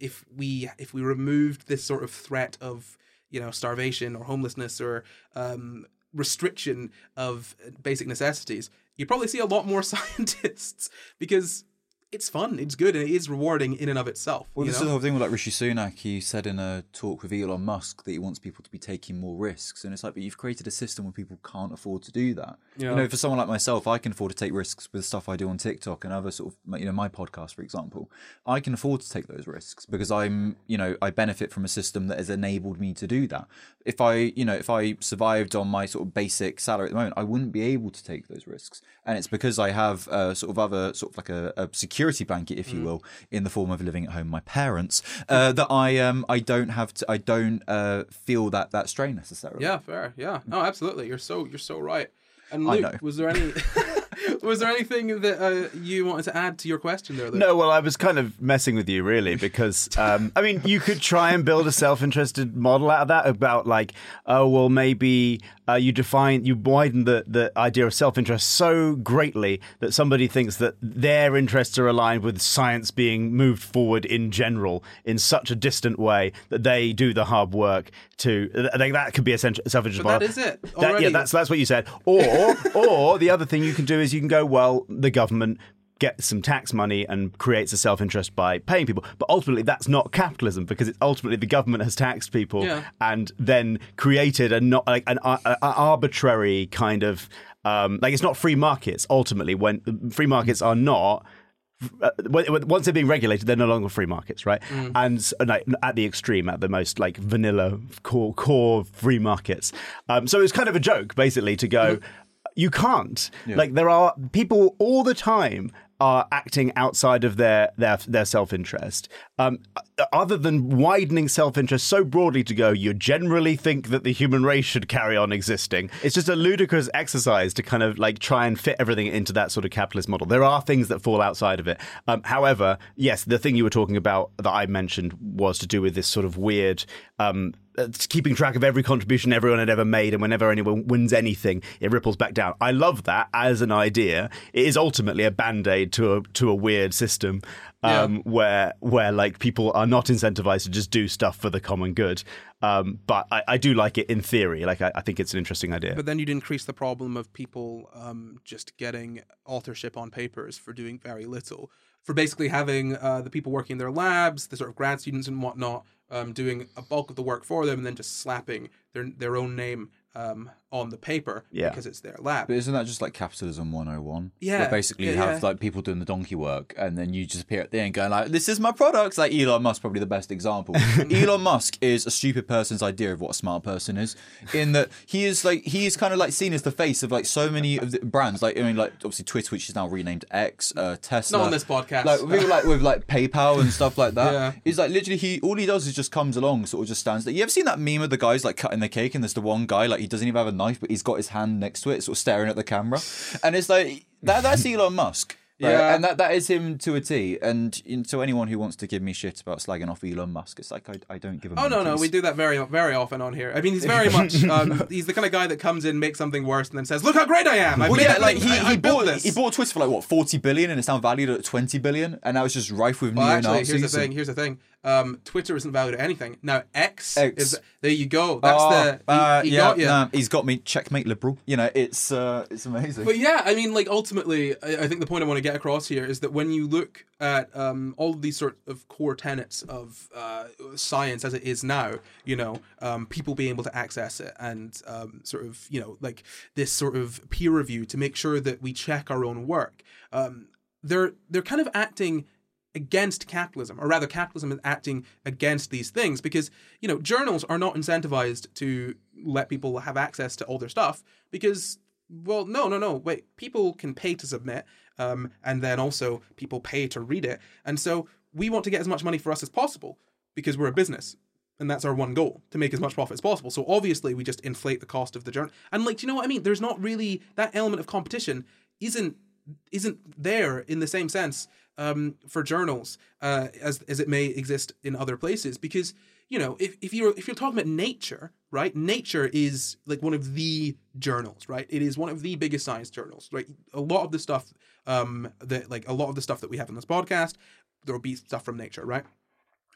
if we if we removed this sort of threat of, you know, starvation or homelessness or um, restriction of basic necessities, you'd probably see a lot more scientists, because it's fun, it's good, and it is rewarding in and of itself. Well, you this know? is the whole thing with like Rishi Sunak. He said in a talk with Elon Musk that he wants people to be taking more risks, and it's like, but you've created a system where people can't afford to do that. Yeah. You know, for someone like myself, I can afford to take risks with stuff I do on TikTok and other sort of, you know, my podcast, for example. I can afford to take those risks because I'm, you know, I benefit from a system that has enabled me to do that. If I, you know, if I survived on my sort of basic salary at the moment, I wouldn't be able to take those risks, and it's because I have uh, sort of other sort of like a, a security blanket, if you Mm. will, in the form of living at home with my parents, uh, that I um I don't have to I don't uh feel that that strain necessarily. Yeah, fair. Yeah. No, absolutely. You're so you're so right. And I Luke, know. was there any was there anything that uh, you wanted to add to your question there, Luke? No, well, I was kind of messing with you, really, because, um, I mean, you could try and build a self-interested model out of that about, like, oh, well, maybe uh, you define, you widen the, the idea of self-interest so greatly that somebody thinks that their interests are aligned with science being moved forward in general in such a distant way that they do the hard work to, like, that could be a self-interest But model. that is it. That- Already. yeah, that's that's what you said. Or, or the other thing you can do is you can go, well, the government gets some tax money and creates a self-interest by paying people. But ultimately, that's not capitalism, because it's ultimately the government has taxed people Yeah. and then created a not like an, a, a arbitrary kind of um, like, it's not free markets. Ultimately, when free markets are not. Uh, once they're being regulated, they're no longer free markets, right? Mm. And uh, like, at the extreme, at the most like vanilla core core free markets. Um, so it's kind of a joke, basically, to go, mm. you can't. Yeah. Like, there are people all the time are acting outside of their their their self-interest, um, other than widening self-interest so broadly to go, you generally think that the human race should carry on existing. It's just a ludicrous exercise to kind of like try and fit everything into that sort of capitalist model. There are things that fall outside of it. Um, however, yes, the thing you were talking about that I mentioned was to do with this sort of weird um, keeping track of every contribution everyone had ever made, and whenever anyone wins anything, it ripples back down. I love that as an idea. It is ultimately a band-aid to a to a weird system um, yeah. where where like people are not incentivized to just do stuff for the common good. Um, but I, I do like it in theory. Like I, I think it's an interesting idea. But then you'd increase the problem of people um, just getting authorship on papers for doing very little. For basically having uh, the people working in their labs, the sort of grad students and whatnot, um, doing a bulk of the work for them, and then just slapping their their own name um, on the paper yeah. because it's their lab. But isn't that just like capitalism one oh one? Yeah. Where basically yeah, you have yeah. like people doing the donkey work, and then you just appear at the end going like, this is my product. Like Elon Musk, probably the best example. Elon Musk is a stupid person's idea of what a smart person is, in that he is like, he is kind of like seen as the face of like so many of the brands. Like, I mean, like obviously Twitter, which is now renamed X, uh, Tesla. Not on this podcast. Like people like with like PayPal and stuff like that. Yeah. It's like literally he, all he does is just comes along, sort of just stands there. You ever seen that meme of the guys like cutting the cake, and there's the one guy, like he doesn't even have a knife, but he's got his hand next to it, sort of staring at the camera, and it's like that. That's Elon Musk, right? Yeah. And that, that is him to a T. And to anyone who wants to give me shit about slagging off Elon Musk, it's like I, I don't give him. Oh no, no, we do that very, very often on here. I mean, he's very much um, he's the kind of guy that comes in, makes something worse, and then says, "Look how great I am!" I've Well, made yeah, it, like he, I, I he built bought this. he bought Twitter for like what forty billion, and it's now valued at twenty billion, and now it's just rife with Well, neo actually, Nazis. here's the thing. Here's the thing. Um, Twitter isn't valued at anything now. X, X. is there. You go. That's Oh, the he, uh, he yeah, got you. nah, he's got me. Checkmate, liberal. You know, it's uh, it's amazing. But yeah, I mean, like ultimately, I, I think the point I want to get across here is that when you look at um, all of these sort of core tenets of uh, science as it is now, you know, um, people being able to access it, and um, sort of, you know, like this sort of peer review to make sure that we check our own work. Um, they're they're kind of acting against capitalism, or rather capitalism is acting against these things, because, you know, journals are not incentivized to let people have access to all their stuff because, well, no, no, no, wait, people can pay to submit, um, and then also people pay to read it. And so we want to get as much money for us as possible because we're a business. And that's our one goal, to make as much profit as possible. So obviously we just inflate the cost of the journal. And like, do you know what I mean? There's not really, that element of competition isn't isn't there in the same sense um, for journals uh, as as it may exist in other places. Because, you know, if, if you're if you're talking about Nature, right? Nature is like one of the journals, right? It is one of the biggest science journals, right? A lot of the stuff um, that like a lot of the stuff that we have in this podcast, there will be stuff from Nature, right?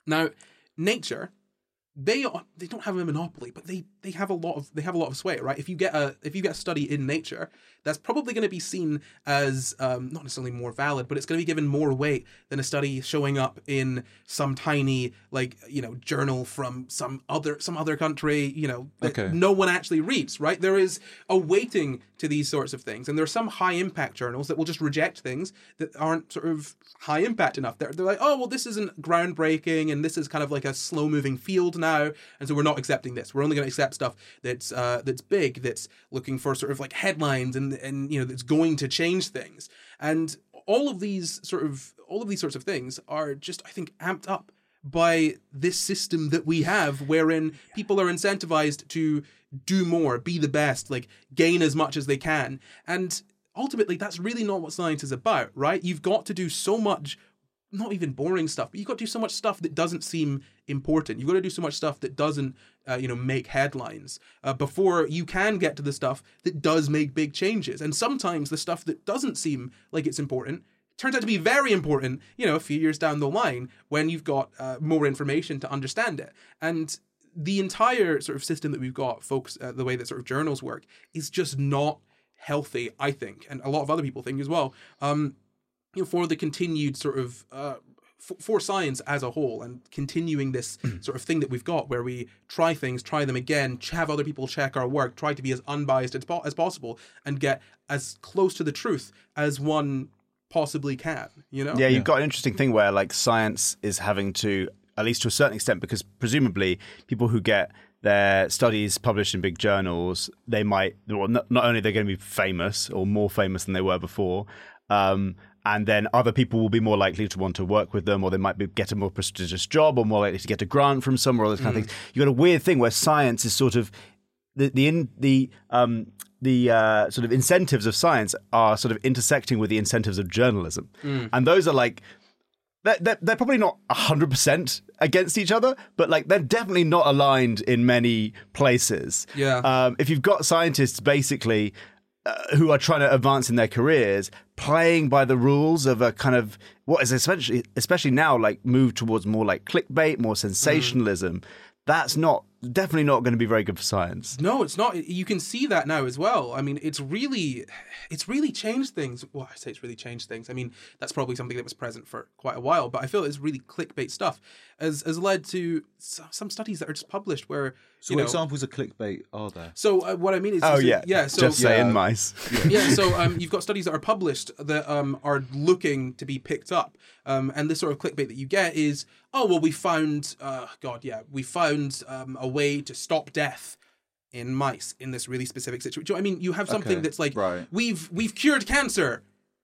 Now, Nature, they are, they don't have a monopoly, but they they have a lot of they have a lot of sway, right? If you get a if you get a study in Nature, that's probably going to be seen as um, not necessarily more valid, but it's going to be given more weight than a study showing up in some tiny like you know journal from some other some other country, you know, that Okay. no one actually reads, right? There is a weighting to these sorts of things, and there are some high impact journals that will just reject things that aren't sort of high impact enough. They're they're like, oh well, this isn't groundbreaking, and this is kind of like a slow moving field now, and so we're not accepting this. We're only going to accept stuff that's uh, that's big, that's looking for sort of like headlines, and and you know that's going to change things. And all of these sort of all of these sorts of things are just, I think, amped up by this system that we have, wherein people are incentivized to do more, be the best, like gain as much as they can. And ultimately, that's really not what science is about, right? You've got to do so much, not even boring stuff, but you've got to do so much stuff that doesn't seem important. You've got to do so much stuff that doesn't, uh, you know, make headlines uh, before you can get to the stuff that does make big changes. And sometimes the stuff that doesn't seem like it's important turns out to be very important, you know, a few years down the line when you've got uh, more information to understand it. And the entire sort of system that we've got, folks, uh, the way that sort of journals work, is just not healthy, I think, and a lot of other people think as well. Um, you know, for the continued sort of uh, f- for science as a whole, and continuing this sort of thing that we've got, where we try things, try them again, have other people check our work, try to be as unbiased as, po- as possible, and get as close to the truth as one possibly can. You know? Yeah, you've got an interesting thing where like science is having to, at least to a certain extent, because presumably people who get their studies published in big journals, they might, well, not, not only are they going to be famous or more famous than they were before, um, and then other people will be more likely to want to work with them, or they might be, get a more prestigious job, or more likely to get a grant from somewhere, all those kind mm. of things. You've got a weird thing where science is sort of the the in, the um, the uh, sort of incentives of science are sort of intersecting with the incentives of journalism, mm. and those are like they're, they're, they're probably not one hundred percent against each other, but like they're definitely not aligned in many places. Yeah. Um, if you've got scientists basically uh, who are trying to advance in their careers, playing by the rules of a kind of what is essentially, especially now, like move towards more like clickbait, more sensationalism. Mm. That's not definitely not going to be very good for science. No, it's not. You can see that now as well. I mean, it's really, it's really changed things. Well, I say it's really changed things. I mean, that's probably something that was present for quite a while, but I feel it's really clickbait stuff has has led to some studies that are just published where. So, you what know, examples of clickbait are there? So, uh, what I mean is, oh is yeah, yeah. So, just saying, yeah. mice. yeah. So, um, you've got studies that are published that um are looking to be picked up. Um, and this sort of clickbait that you get is, oh, well, we found, uh, God, yeah, we found um, a way to stop death in mice in this really specific situation. I mean, you have something Okay, that's like, right. we've we've cured cancer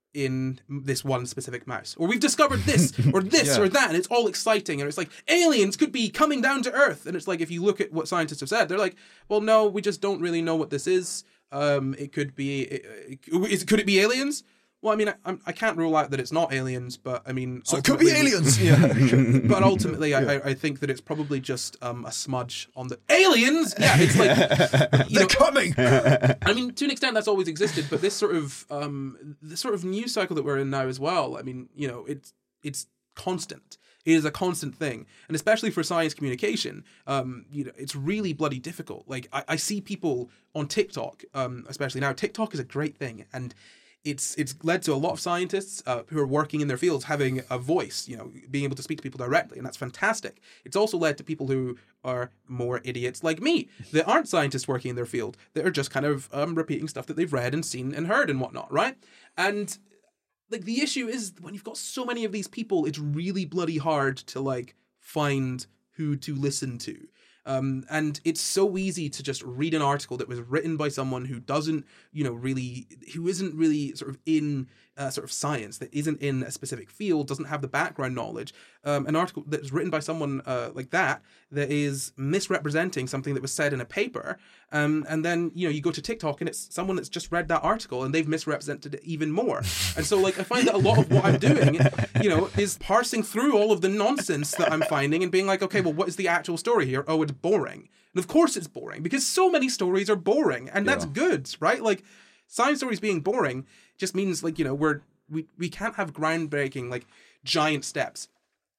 in this one specific mouse, or we've discovered this or this Yeah. or that, and it's all exciting, and it's like aliens could be coming down to Earth, and it's like, if you look at what scientists have said, they're like, well, no, we just don't really know what this is. Um, it could be, it, it, could it be aliens? Well, I mean, I, I can't rule out that it's not aliens, but I mean... So it could be ultimately- aliens! Yeah. But ultimately, Yeah. I, I think that it's probably just um, a smudge on the... Aliens! Yeah, it's like... you They're know, coming! I mean, to an extent, that's always existed, but this sort of um, the sort of news cycle that we're in now as well, I mean, you know, it's it's constant. It is a constant thing, and especially for science communication, um, you know, it's really bloody difficult. Like, I, I see people on TikTok, um, especially now. TikTok is a great thing, and it's it's led to a lot of scientists uh, who are working in their fields having a voice, you know, being able to speak to people directly, and that's fantastic. It's also led to people who are more idiots like me, that aren't scientists working in their field, that are just kind of um, repeating stuff that they've read and seen and heard and whatnot, right? And like, the issue is, when you've got so many of these people, it's really bloody hard to like find who to listen to. Um, and it's so easy to just read an article that was written by someone who doesn't, you know, really, who isn't really sort of in uh, sort of science, that isn't in a specific field, doesn't have the background knowledge. Um, an article that's written by someone uh, like that, that is misrepresenting something that was said in a paper. Um, and then, you know, you go to TikTok and it's someone that's just read that article and they've misrepresented it even more. And so, like, I find that a lot of what I'm doing, you know, is parsing through all of the nonsense that I'm finding and being like, okay, well, what is the actual story here? Oh, it's boring. And of course it's boring, because so many stories are boring, and that's Yeah. good, right? Like, science stories being boring just means, like, you know, we're we we can't have groundbreaking, like, giant steps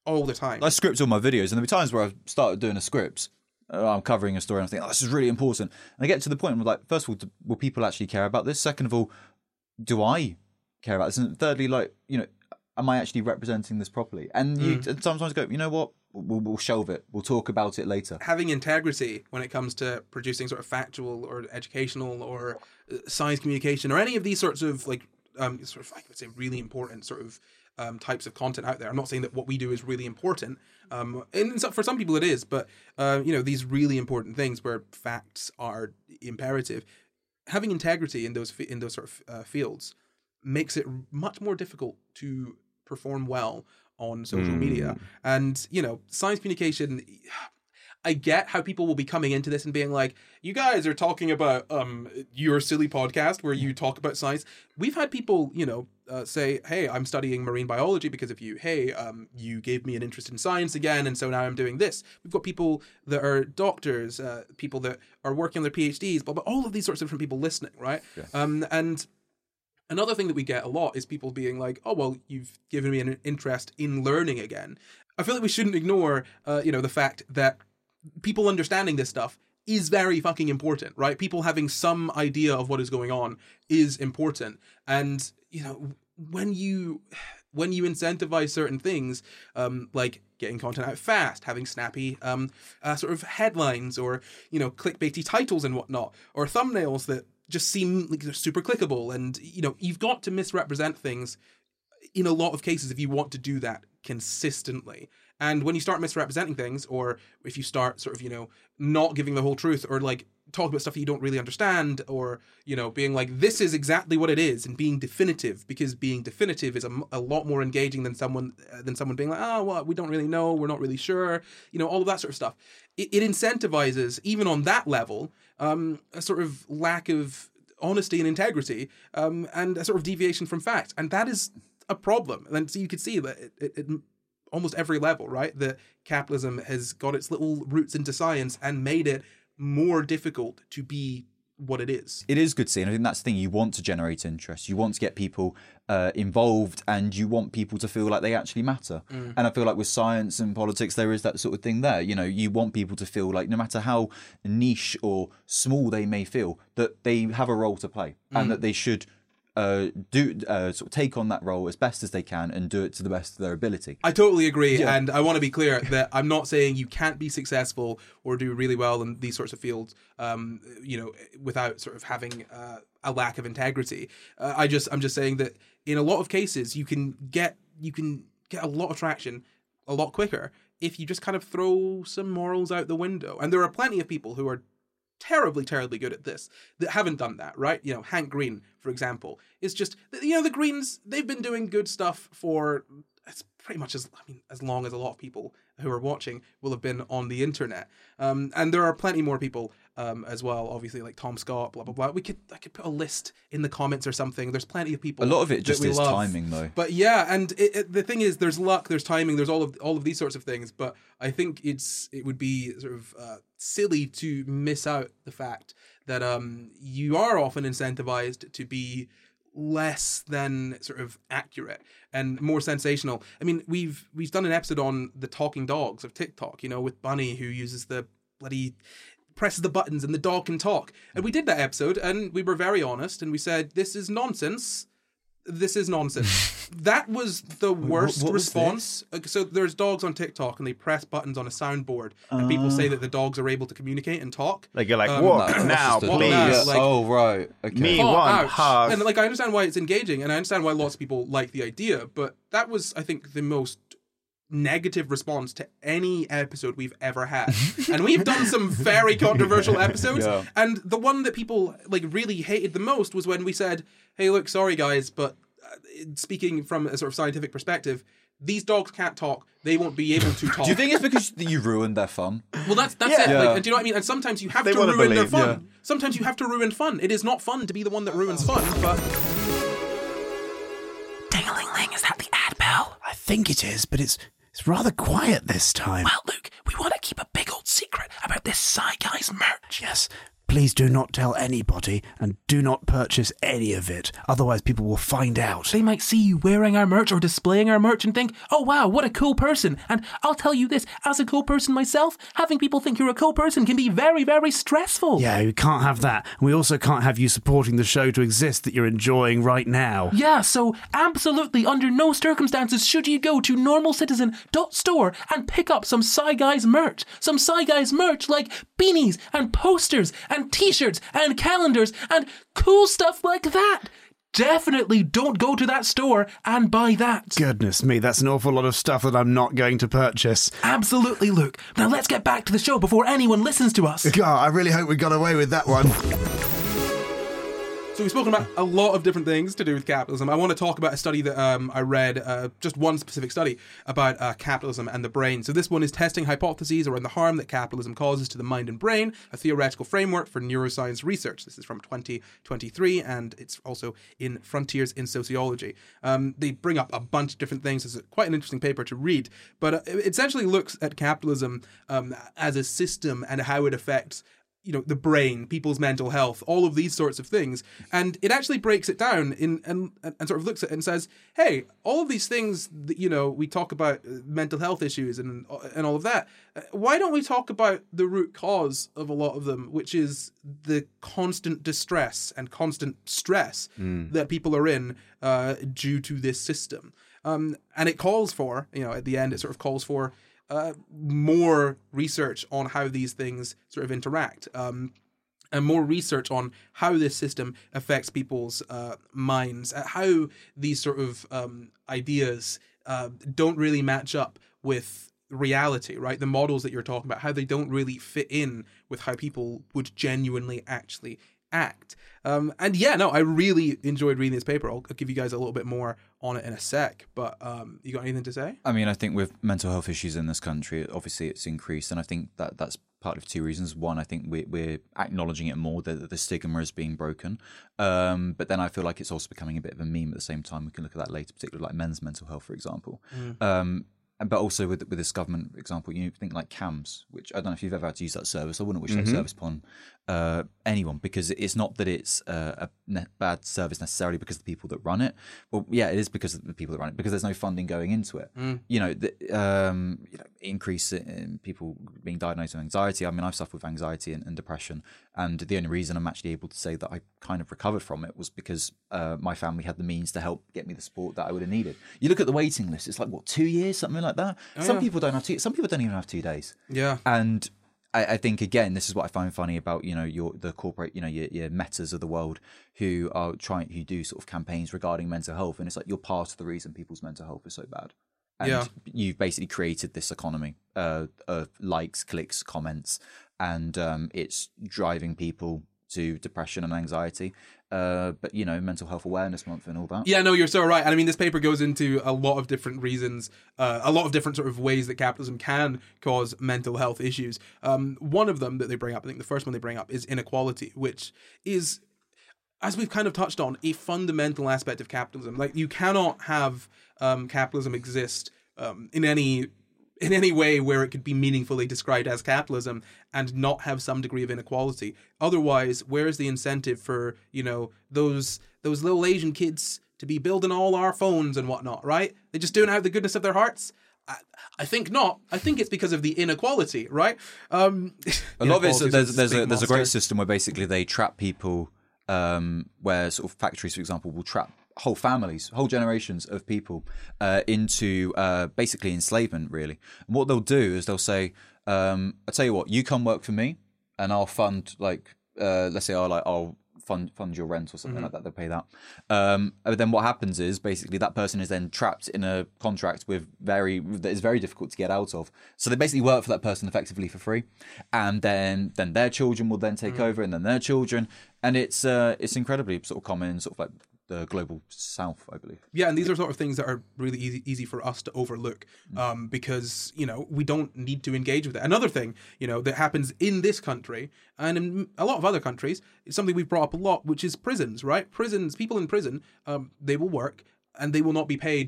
all the time. I script all my videos, and there'll be times where I've started doing a script. Uh, I'm covering a story, and I think, oh, this is really important. And I get to the point where I'm like, first of all, do, will people actually care about this? Second of all, do I care about this? And thirdly, like, you know, am I actually representing this properly? And you Mm. sometimes go, you know what? We'll, we'll shelve it. We'll talk about it later. Having integrity when it comes to producing sort of factual or educational or uh, science communication or any of these sorts of like um, sort of I would say really important sort of um, types of content out there. I'm not saying that what we do is really important, um, and so, for some people it is, but uh, you know, these really important things where facts are imperative. Having integrity in those in those sort of uh, fields makes it much more difficult to perform well on social mm. media. And, you know, science communication, I get how people will be coming into this and being like, you guys are talking about um your silly podcast where you talk about science. We've had people, you know, uh, say, hey, I'm studying marine biology because of you. Hey, um, you gave me an interest in science again, and so now I'm doing this. We've got people that are doctors, uh, people that are working on their PhDs, but, but all of these sorts of different people listening, right? Yeah. Um, and another thing that we get a lot is people being like, oh, well, you've given me an interest in learning again. I feel like we shouldn't ignore, uh, you know, the fact that people understanding this stuff is very fucking important, right? People having some idea of what is going on is important. And, you know, when you when you incentivize certain things, um, like getting content out fast, having snappy um, uh, sort of headlines or, you know, clickbaity titles and whatnot, or thumbnails that just seem like they're super clickable. And, you know, you've got to misrepresent things in a lot of cases if you want to do that consistently. And when you start misrepresenting things, or if you start sort of, you know, not giving the whole truth, or like talk about stuff that you don't really understand, or, you know, being like, this is exactly what it is, and being definitive, because being definitive is a, a lot more engaging than someone uh, than someone being like, oh, well, we don't really know, we're not really sure, you know, all of that sort of stuff. It, it incentivizes, even on that level, um, a sort of lack of honesty and integrity, um, and a sort of deviation from fact. And that is a problem. And so you could see that it, it, it almost every level, right? That capitalism has got its little roots into science and made it more difficult to be what it is. It is good to see, and I think that's the thing. You want to generate interest. You want to get people uh, involved, and you want people to feel like they actually matter. Mm. And I feel like with science and politics, there is that sort of thing there. You know, you want people to feel like no matter how niche or small they may feel, that they have a role to play, mm. and that they should Uh, do uh, sort of take on that role as best as they can and do it to the best of their ability. I totally agree, yeah. and I want to be clear that I'm not saying you can't be successful or do really well in these sorts of fields, um, you know, without sort of having uh, a lack of integrity. Uh, I just, I'm just saying that in a lot of cases, you can get, you can get a lot of traction a lot quicker if you just kind of throw some morals out the window. And there are plenty of people who are terribly, terribly good at this that haven't done that, right? You know, Hank Green, for example, is just, you know, the Greens, they've been doing good stuff for, it's pretty much as, I mean, as long as a lot of people who are watching will have been on the internet. Um, and there are plenty more people um, as well, obviously, like Tom Scott, blah, blah, blah. We could, I could put a list in the comments or something. There's plenty of people. A lot of it just is love. timing, though. But yeah, and it, it, the thing is, there's luck, there's timing, there's all of all of these sorts of things. But I think it's it would be sort of uh, silly to miss out the fact that um, you are often incentivized to be less than sort of accurate and more sensational. I mean, we've we've done an episode on the talking dogs of TikTok, you know, with Bunny, who uses the bloody presses the buttons and the dog can talk. And we did that episode and we were very honest and we said, this is nonsense. This is nonsense. That was the worst what, what response. So there's dogs on TikTok and they press buttons on a soundboard and uh, people say that the dogs are able to communicate and talk. Like you're like, um, what no, now, what please? now? Like, oh, right. Okay. Me oh, one ouch. hug. And like, I understand why it's engaging and I understand why lots of people like the idea, but that was, I think, the most negative response to any episode we've ever had. And we've done some very controversial episodes. Yeah. And the one that people like really hated the most was when we said, hey, look, sorry guys, but uh, speaking from a sort of scientific perspective, these dogs can't talk. They won't be able to talk. Do you think it's because you ruined their fun? Well, that's that's Yeah. it. Yeah. Like, and do you know what I mean? And sometimes you have They to wanna ruin their believe, fun. yeah. Sometimes you have to ruin fun. It is not fun to be the one that ruins fun, but... Ding-a-ling-ling, is that the ad bell? I think it is, but it's it's rather quiet this time. Well, Luke, we want to keep a big old secret about this Sci Guys merch. Yes, Please do not tell anybody and do not purchase any of it. Otherwise, people will find out. They might see you wearing our merch or displaying our merch and think, oh wow, what a cool person. And I'll tell you this, as a cool person myself, having people think you're a cool person can be very, very stressful. Yeah, we can't have that. And we also can't have you supporting the show to exist that you're enjoying right now. Yeah, so absolutely under no circumstances should you go to normal citizen dot store and pick up some Sci Guys merch. Some Sci Guys merch like beanies and posters and t-shirts and calendars and cool stuff like that. Definitely don't go to that store and buy that. Goodness me, that's an awful lot of stuff that I'm not going to purchase. Absolutely, Luke. Now let's get back to the show before anyone listens to us. God, I really hope we got away with that one. So we've spoken about a lot of different things to do with capitalism. I want to talk about a study that um, I read, uh, just one specific study about uh, capitalism and the brain. So this one is testing hypotheses around the harm that capitalism causes to the mind and brain, a theoretical framework for neuroscience research. This is from twenty twenty-three, and it's also in Frontiers in Sociology. Um, they bring up a bunch of different things. It's quite an interesting paper to read, but uh, it essentially looks at capitalism um, as a system and how it affects you know, the brain, people's mental health, all of these sorts of things. And it actually breaks it down in and, and sort of looks at it and says, hey, all of these things that, you know, we talk about mental health issues and and all of that. Why don't we talk about the root cause of a lot of them, which is the constant distress and constant stress mm. that people are in uh, due to this system. Um, and it calls for, you know, at the end, it sort of calls for Uh, more research on how these things sort of interact, um, and more research on how this system affects people's uh, minds, uh, how these sort of um, ideas uh, don't really match up with reality, right? The models that you're talking about, how they don't really fit in with how people would genuinely actually act. Um, and yeah, no, I really enjoyed reading this paper. I'll, I'll give you guys a little bit more on it in a sec, but um, you got anything to say? I mean, I think with mental health issues in this country, obviously it's increased, and I think that that's part of two reasons. One, I think we're, we're acknowledging it more, that the stigma is being broken, um, but then I feel like it's also becoming a bit of a meme at the same time. We can look at that later, particularly like men's mental health, for example. Mm. Um, But also with with this government example, you think like CAMHS, which I don't know if you've ever had to use that service. I wouldn't wish mm-hmm. that service upon uh, anyone, because it's not that it's uh, a ne- bad service necessarily because of the people that run it. Well, yeah, it is because of the people that run it, because there's no funding going into it. Mm. You know, the um, you know, increase in people being diagnosed with anxiety. I mean, I've suffered with anxiety and, and depression, and the only reason I'm actually able to say that I kind of recovered from it was because uh, my family had the means to help get me the support that I would have needed. You look at the waiting list; it's like what, two years, something like that. Oh, some yeah. people don't have two. Some people don't even have two days. Yeah, and I, I think again, this is what I find funny about you know your the corporate, you know your, your Metas of the world who are trying who do sort of campaigns regarding mental health, and it's like you're part of the reason people's mental health is so bad. And yeah. you've basically created this economy uh, of likes, clicks, comments, and um, it's driving people to depression and anxiety. Uh, but, you know, Mental Health Awareness Month and all that. Yeah, no, you're so right. And I mean, this paper goes into a lot of different reasons, uh, a lot of different sort of ways that capitalism can cause mental health issues. Um, one of them that they bring up, I think the first one they bring up, is inequality, which is, as we've kind of touched on, a fundamental aspect of capitalism. Like, you cannot have um, capitalism exist um, in any... in any way where it could be meaningfully described as capitalism and not have some degree of inequality. Otherwise, where's the incentive for, you know, those those little Asian kids to be building all our phones and whatnot, right? They just doing it out of the goodness of their hearts? I, I think not. I think it's because of the inequality, right? Um, a lot of it is there's there's a, there's a great system where basically they trap people, um, where sort of factories, for example, will trap whole families, whole generations of people uh, into uh, basically enslavement, really. And what they'll do is they'll say, um, "I'll tell you what, you come work for me, and I'll fund like, uh, let's say, I'll like I'll fund fund your rent or something mm-hmm. like that. They'll pay that. Um, but then what happens is basically that person is then trapped in a contract with very that is very difficult to get out of. So they basically work for that person effectively for free, and then then their children will then take mm-hmm. over, and then their children, and it's uh, it's incredibly sort of common in sort of like the global south, I believe. Yeah, and these are sort of things that are really easy easy for us to overlook um, because, you know, we don't need to engage with it. Another thing, you know, that happens in this country and in a lot of other countries is something we've brought up a lot, which is prisons, right? Prisons, people in prison, um, they will work and they will not be paid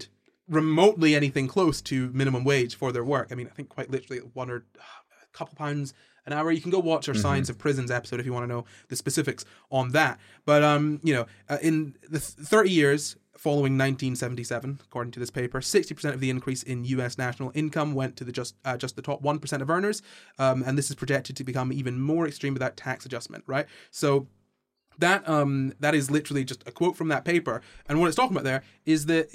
remotely anything close to minimum wage for their work. I mean, I think quite literally one or a couple pounds an hour. You can go watch our mm-hmm. Science of Prisons episode if you want to know the specifics on that. But, um, you know, uh, in the thirty years following nineteen seventy-seven, according to this paper, sixty percent of the increase in U S national income went to the just uh, just the top one percent of earners. Um, and this is projected to become even more extreme without tax adjustment, right? So that um, that is literally just a quote from that paper. And what it's talking about there is that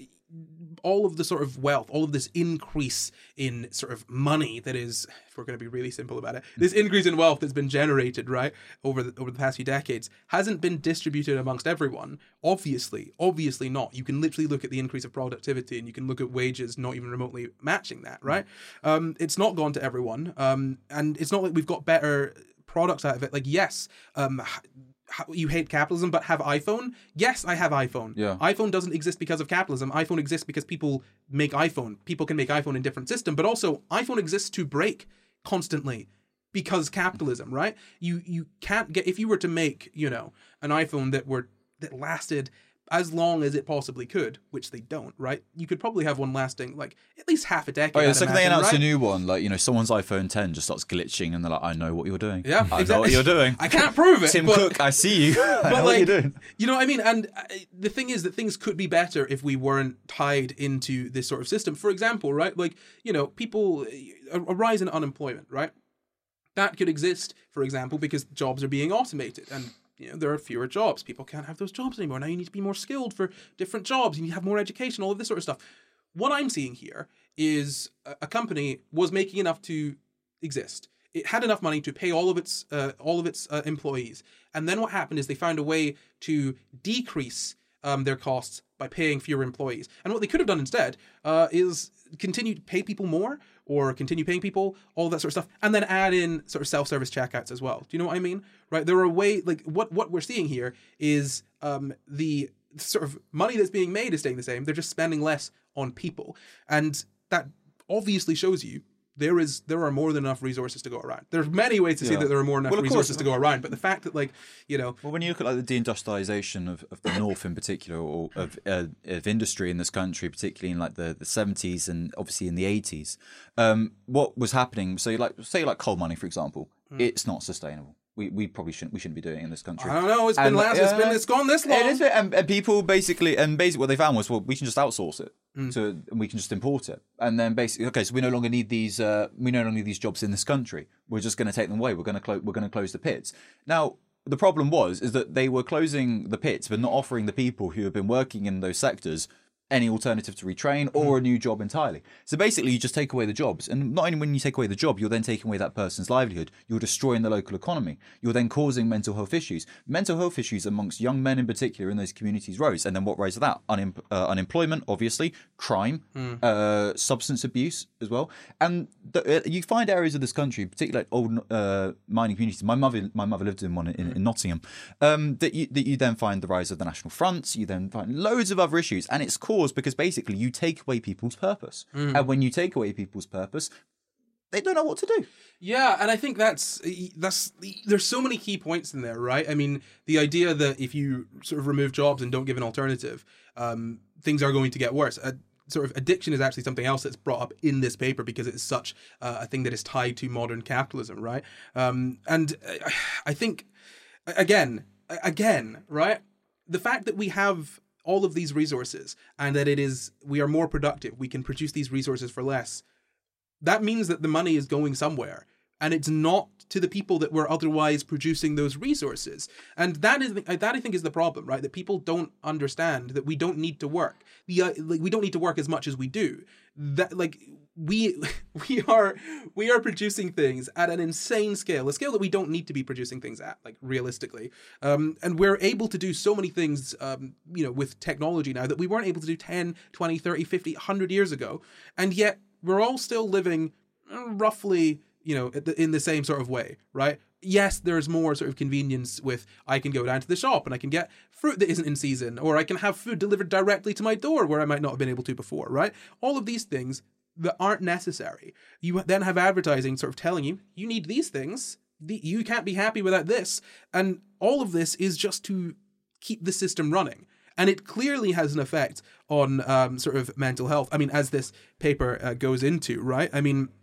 all of the sort of wealth, all of this increase in sort of money that is, if we're going to be really simple about it, this increase in wealth that's been generated, right, over the, over the past few decades, hasn't been distributed amongst everyone. Obviously, obviously not. You can literally look at the increase of productivity and you can look at wages not even remotely matching that, right? Um, it's not gone to everyone. Um, and it's not like we've got better products out of it. Like, yes, um, you hate capitalism but have iPhone? Yes, I have iPhone. Yeah. iPhone doesn't exist because of capitalism. iPhone exists because people make iPhone. People can make iPhone in different system, but also iPhone exists to break constantly because capitalism, right? You you can't get, if you were to make, you know, an iPhone that were that lasted as long as it possibly could, which they don't, right? You could probably have one lasting like at least half a decade. Oh yeah, the second they announce right? a new one, like, you know, someone's iPhone ten just starts glitching and they're like, I know what you're doing. Yeah, I exactly. know what you're doing. I can't prove it. Tim but, Cook, I see you. I but know like, what you're doing. You know what I mean? And uh, the thing is that things could be better if we weren't tied into this sort of system. For example, right? Like, you know, people, a, a rise in unemployment, right? That could exist, for example, because jobs are being automated and, you know, there are fewer jobs. People can't have those jobs anymore. Now you need to be more skilled for different jobs. You need to have more education, all of this sort of stuff. What I'm seeing here is a, a company was making enough to exist. It had enough money to pay all of its uh, all of its uh, employees. And then what happened is they found a way to decrease um, their costs by paying fewer employees. And what they could have done instead uh, is continue to pay people more or continue paying people, all that sort of stuff, and then add in sort of self-service checkouts as well. Do you know what I mean? Right? There are way like what what we're seeing here is um, the sort of money that's being made is staying the same. They're just spending less on people, and that obviously shows you there is there are more than enough resources to go around. There's many ways to Yeah. see that there are more enough Well, of resources course. to go around, but the fact that, like, you know, Well, when you look at like the deindustrialization of, of the North in particular, or of uh, of industry in this country, particularly in like the, the seventies and obviously in the eighties, um, what was happening? So, like say like coal mining, for example, Mm. it's not sustainable. We we probably shouldn't we shouldn't be doing it in this country. I don't know. It's been And, last. It's uh, been. It's gone this long. It is, and, and people basically, and basically what they found was, well, we can just outsource it, Mm. to, and we can just import it, and then basically, okay, so we no longer need these, uh, we no longer need these jobs in this country. We're just going to take them away. We're going to close. We're going to close the pits. Now, the problem was is that they were closing the pits, but not offering the people who have been working in those sectors any alternative to retrain or a new job entirely. So basically, you just take away the jobs. And not only when you take away the job, you're then taking away that person's livelihood. You're destroying the local economy. You're then causing mental health issues. Mental health issues amongst young men in particular in those communities rose. And then what rose to that? Unem- uh, unemployment, obviously, crime, Mm. uh, substance abuse as well. And the, uh, you find areas of this country, particularly like old uh, mining communities. My mother, my mother lived in one in, in Nottingham. Um, that you that you then find the rise of the National Front. You then find loads of other issues, and it's caused because basically you take away people's purpose, Mm. and when you take away people's purpose, they don't know what to do. Yeah, and I think that's that's there's so many key points in there, right? I mean, the idea that if you sort of remove jobs and don't give an alternative, um, things are going to get worse. Uh, sort of addiction is actually something else that's brought up in this paper because it's such uh, a thing that is tied to modern capitalism, right? Um, and I, I think again, again, right? The fact that we have all of these resources and that it is we are more productive, we can produce these resources for less. That means that the money is going somewhere, and it's not to the people that were otherwise producing those resources. And that is that I think is the problem, right? That people don't understand that we don't need to work. The uh, like we don't need to work as much as we do. That like we we are we are producing things at an insane scale, a scale that we don't need to be producing things at, like realistically. Um, and we're able to do so many things, um, you know, with technology now that we weren't able to do ten, twenty, thirty, fifty, one hundred years ago. And yet we're all still living roughly, you know, in the same sort of way, right? Yes, there's more sort of convenience with I can go down to the shop and I can get fruit that isn't in season, or I can have food delivered directly to my door where I might not have been able to before, right? All of these things that aren't necessary. You then have advertising sort of telling you, you need these things, you can't be happy without this. And all of this is just to keep the system running. And it clearly has an effect on um, sort of mental health. I mean, as this paper uh, goes into, right? I mean,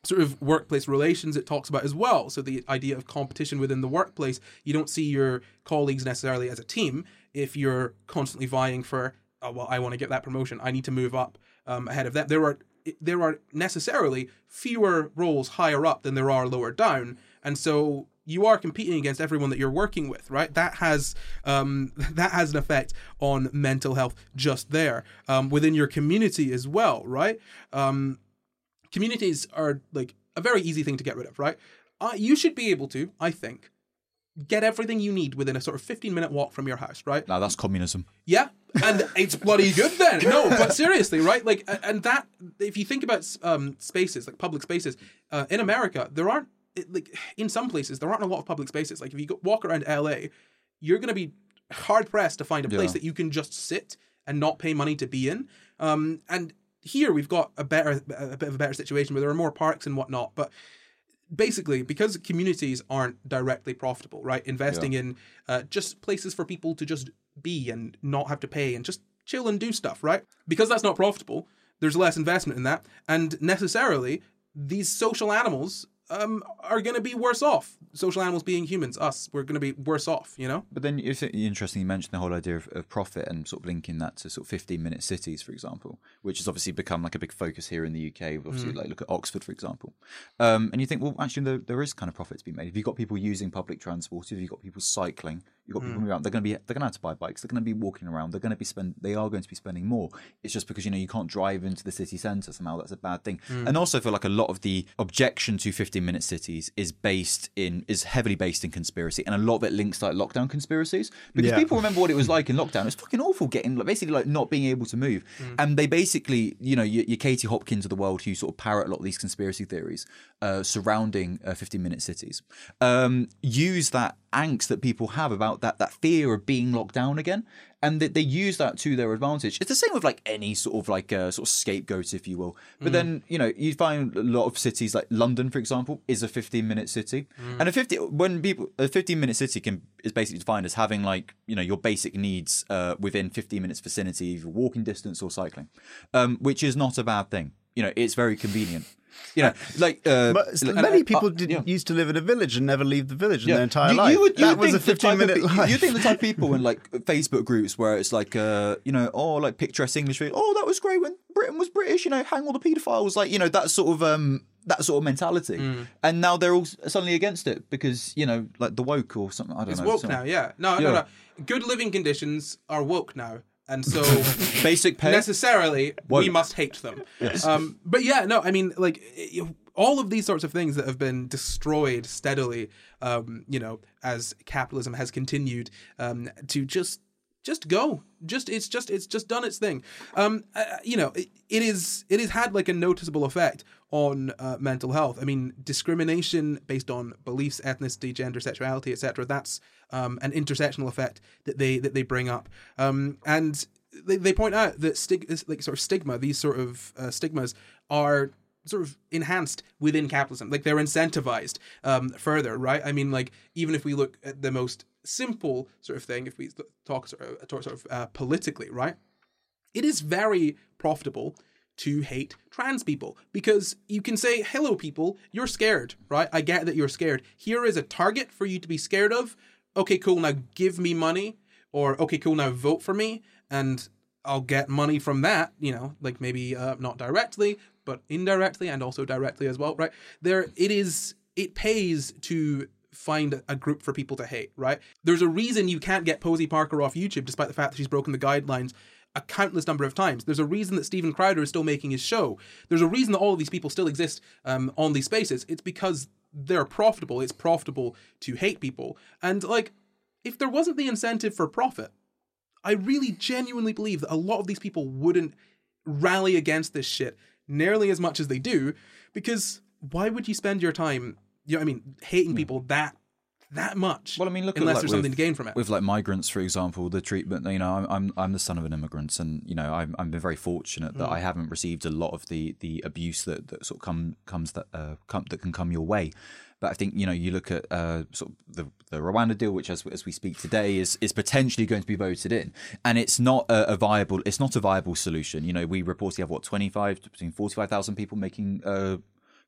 sort of workplace relations it talks about as well. So the idea of competition within the workplace, you don't see your colleagues necessarily as a team if you're constantly vying for, oh, well, I want to get that promotion, I need to move up um, ahead of that. There are there are necessarily fewer roles higher up than there are lower down, and so you are competing against everyone that you're working with, right? That has um, that has an effect on mental health just there, um, within your community as well, right? Um, communities are like a very easy thing to get rid of, right? Uh, you should be able to, I think, get everything you need within a sort of fifteen minute walk from your house, right? Now that's communism. Yeah, and it's bloody good then. No, but seriously, right? Like, and that, if you think about um, spaces, like public spaces, uh, in America, there aren't, like, in some places, there aren't a lot of public spaces. Like, if you go, walk around L A, you're going to be hard-pressed to find a place Yeah. that you can just sit and not pay money to be in. Um, and here we've got a better, a bit of a better situation where there are more parks and whatnot, but basically, because communities aren't directly profitable, right? Investing Yeah. in uh, just places for people to just be and not have to pay and just chill and do stuff, right? Because that's not profitable, there's less investment in that. And necessarily, these social animals um, are going to be worse off. Social animals being humans, us, we're going to be worse off, you know? But then it's interesting you mentioned the whole idea of, of profit and sort of linking that to sort of fifteen minute cities, for example, which has obviously become like a big focus here in the U K. Obviously, like look at Oxford, for example. Um, and you think, well, actually, there, there is kind of profit to be made. If you've got people using public transport, if you've got people cycling, you've got people moving around, they're going to be they're going to have to buy bikes. They're going to be walking around. They're going to be spend. They are going to be spending more. It's just because you know you can't drive into the city centre somehow. That's a bad thing. And also, I feel like a lot of the objection to fifteen minute cities is based in is heavily based in conspiracy, and a lot of it links to like lockdown conspiracies because Yeah. people remember what it was like in lockdown. It's fucking awful getting like, basically like not being able to move, and they basically you know your, your Katie Hopkins of the world who sort of parrot a lot of these conspiracy theories uh, surrounding uh, fifteen minute cities um, use that angst that people have about that that fear of being locked down again, and that they use that to their advantage. It's the same with like any sort of like uh, sort of scapegoat, if you will. But mm. then you know you find a lot of cities like London, for example, is a fifteen minute city, mm. and a fifty when people a fifteen minute city can is basically defined as having like you know your basic needs uh, within fifteen minutes vicinity, either walking distance or cycling, um, which is not a bad thing. You know, it's very convenient. You know, like uh, but and, many uh, people uh, did, yeah. used to live in a village and never leave the village in Yeah. their entire You- life. You would, you that would was a think the type fifteen minute of, life. You think the type of people in like Facebook groups where it's like, uh, you know, oh, like picturesque English, oh, that was great when Britain was British, you know, hang all the paedophiles, like, you know, that sort of um, that sort of mentality. Mm. And now they're all suddenly against it because, you know, like the woke or something. I don't It's know. woke something. now, yeah. No, Yeah. no, no. Good living conditions are woke now. And so Basic pay. necessarily Woke. we must hate them. Yes. Um, but yeah, no, I mean, like it- all of these sorts of things that have been destroyed steadily, um, you know, as capitalism has continued um, to just just go. Just it's just it's just done its thing. Um, uh, you know, it, it is it has had like a noticeable effect on uh, mental health. I mean, discrimination based on beliefs, ethnicity, gender, sexuality, et cetera. That's um, an intersectional effect that they that they bring up. Um, and they, they point out that stig- like sort of stigma, these sort of uh, stigmas are sort of enhanced within capitalism. Like they're incentivized um, further, right? I mean, like even if we look at the most simple sort of thing, if we talk sort of, talk sort of uh, politically, right? It is very profitable to hate trans people because you can say, hello people, you're scared, right? I get that you're scared. Here is a target for you to be scared of. Okay, cool, now give me money. Or, okay, cool, now vote for me. And I'll get money from that, you know, like maybe uh, not directly, but indirectly and also directly as well, right? There, it is, it pays to find a group for people to hate, right? There's a reason you can't get Posey Parker off YouTube despite the fact that she's broken the guidelines a countless number of times. There's a reason that Steven Crowder is still making his show. There's a reason that all of these people still exist um, on these spaces. It's because they're profitable. It's profitable to hate people. And like, if there wasn't the incentive for profit, I really genuinely believe that a lot of these people wouldn't rally against this shit nearly as much as they do, because why would you spend your time, you know what I mean, hating people that that much? Well, I mean, look at unless like there's with, something to gain from it. With like migrants, for example, the treatment. You know, I'm I'm, I'm the son of an immigrant, and you know, I'm I'm been very fortunate that mm. I haven't received a lot of the the abuse that, that sort of come comes that uh come, that can come your way. But I think, you know, you look at uh, sort of the, the Rwanda deal, which as as we speak today is is potentially going to be voted in, and it's not a, a viable it's not a viable solution. You know, we reportedly have what twenty-five between forty-five thousand people making uh,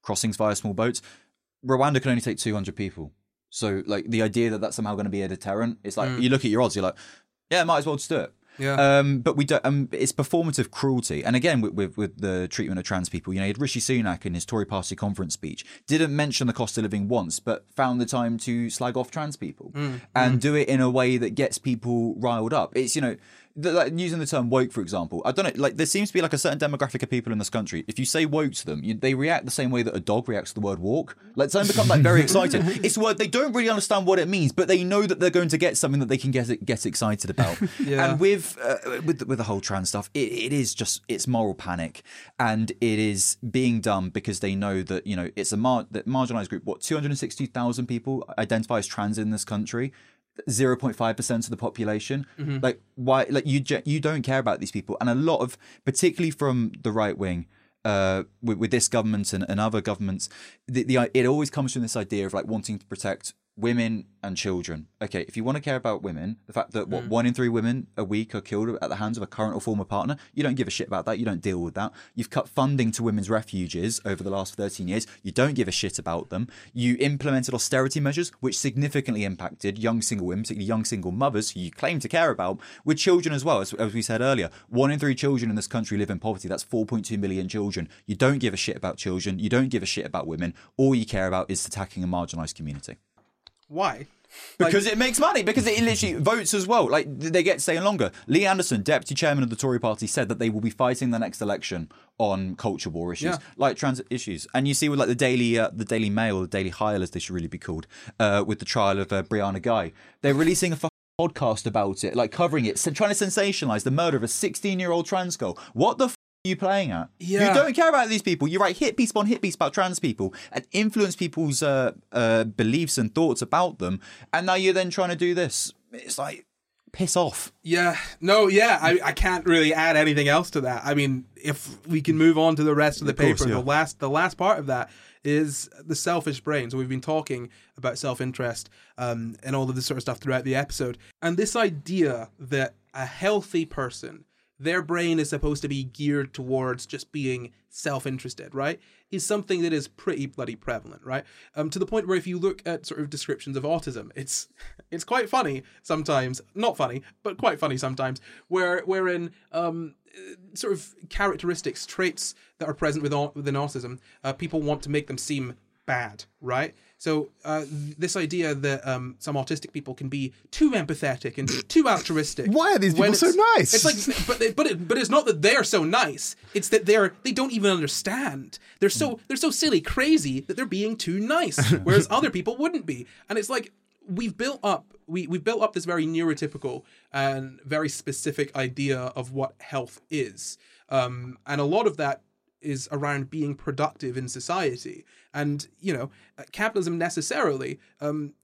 crossings via small boats. Rwanda can only take two hundred people. So, like, the idea that that's somehow going to be a deterrent, it's like, mm. you look at your odds, you're like, yeah, might as well just do it. Yeah. Um, but we don't. Um, it's performative cruelty, and again with, with with the treatment of trans people, you know, you had Rishi Sunak in his Tory Party conference speech didn't mention the cost of living once, but found the time to slag off trans people mm, and mm. do it in a way that gets people riled up. It's, you know, the, like, using the term woke, for example. I don't know. Like, there seems to be like a certain demographic of people in this country. If you say woke to them, you, they react the same way that a dog reacts to the word walk. Like, some become like very excited. It's a word they don't really understand what it means, but they know that they're going to get something that they can get get excited about. Yeah. And with uh, with with the whole trans stuff, it, it is just it's moral panic, and it is being done because they know that, you know, it's a mar- that marginalized group. What, two hundred sixty thousand people identify as trans in this country. zero point five percent of the population. Mm-hmm. Like, why? Like, you you don't care about these people, and a lot of, particularly from the right wing, uh, with, with this government and, and other governments, the, the it always comes from this idea of like wanting to protect women and children. Okay, if you want to care about women, the fact that what mm. one in three women a week are killed at the hands of a current or former partner, you don't give a shit about that. You don't deal with that. You've cut funding to women's refuges over the last thirteen years. You don't give a shit about them. You implemented austerity measures which significantly impacted young single women, particularly young single mothers who you claim to care about, with children as well. As, as we said earlier, one in three children in this country live in poverty. That's four point two million children. You don't give a shit about children. You don't give a shit about women. All you care about is attacking a marginalised community. Why? Because like, it makes money, because it literally votes as well. Like, they get staying longer. Lee Anderson, deputy chairman of the Tory party, said that they will be fighting the next election on culture war issues, yeah. like trans issues. And you see with like the Daily uh, the Daily Mail, the Daily Hire, as they should really be called, uh, with the trial of uh, Brianna Guy. They're releasing a fucking podcast about it, like covering it, trying to sensationalise the murder of a sixteen-year-old trans girl. What the f*** are you playing at? Yeah. You don't care about these people. You write hit piece upon hit piece about trans people and influence people's uh, uh, beliefs and thoughts about them. And now you're then trying to do this. It's like, piss off. Yeah. No, yeah. I, I can't really add anything else to that. I mean, if we can move on to the rest of the of paper, course, yeah. the last the last part of that is the selfish brain. So we've been talking about self-interest um, and all of this sort of stuff throughout the episode. And this idea that a healthy person, their brain is supposed to be geared towards just being self-interested, right? Is something that is pretty bloody prevalent, right? Um, to the point where if you look at sort of descriptions of autism, it's it's quite funny sometimes, not funny, but quite funny sometimes, where wherein um, sort of characteristics, traits that are present within, within autism, uh, people want to make them seem bad, right? So uh, this idea that um, some autistic people can be too empathetic and too altruistic. Why are these people so nice? It's like, but they, but it, but it's not that they're so nice. It's that they're they don't even understand. They're so they're so silly, crazy that they're being too nice, whereas other people wouldn't be. And it's like we've built up we we've built up this very neurotypical and very specific idea of what health is, um, and a lot of that is around being productive in society. And, you know, capitalism necessarily, um,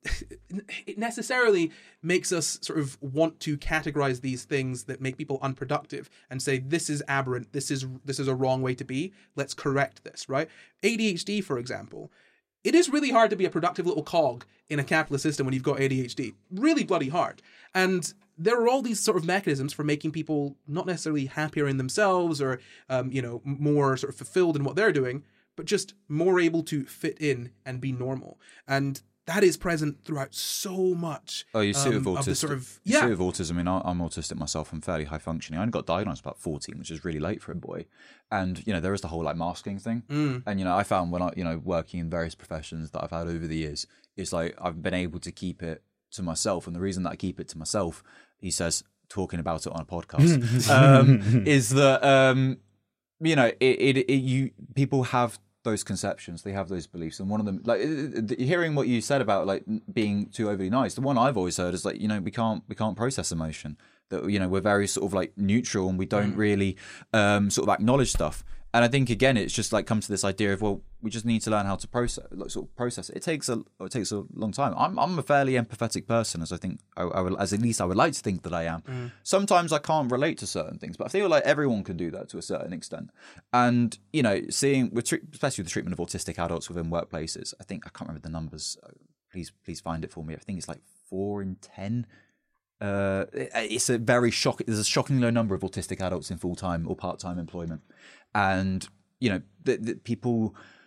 it necessarily makes us sort of want to categorize these things that make people unproductive and say, this is aberrant, this is this is a wrong way to be, let's correct this, right? A D H D, for example, it is really hard to be a productive little cog in a capitalist system when you've got A D H D. Really bloody hard. And there are all these sort of mechanisms for making people not necessarily happier in themselves or, um, you know, more sort of fulfilled in what they're doing, but just more able to fit in and be normal. And that is present throughout so much. Oh, you see um, with autism. Sort of, you yeah. see with autism. I mean, I'm autistic myself. I'm fairly high functioning. I only got diagnosed about fourteen, which is really late for a boy. And, you know, there is the whole like masking thing. Mm. And, you know, I found when I, you know, working in various professions that I've had over the years, it's like I've been able to keep it to myself. And the reason that I keep it to myself, he says, talking about it on a podcast, um, is that, um, you know, it, it, it you people have those conceptions, they have those beliefs, and one of them, like hearing what you said about like being too overly nice, the one I've always heard is like, you know, we can't we can't process emotion, that, you know, we're very sort of like neutral and we don't really um sort of acknowledge stuff. And I think again it's just like come to this idea of, well, we just need to learn how to process like sort of process it. It takes a it takes a long time. I'm I'm a fairly empathetic person, as I think I, I would, as at least I would like to think that I am. Mm. Sometimes I can't relate to certain things, but I feel like everyone can do that to a certain extent. And, you know, seeing with especially the treatment of autistic adults within workplaces, I think I can't remember the numbers. Please please find it for me. I think it's like four in ten. Uh, it's a very shocking. There's a shockingly low number of autistic adults in full time or part time employment. And, you know, the, the people,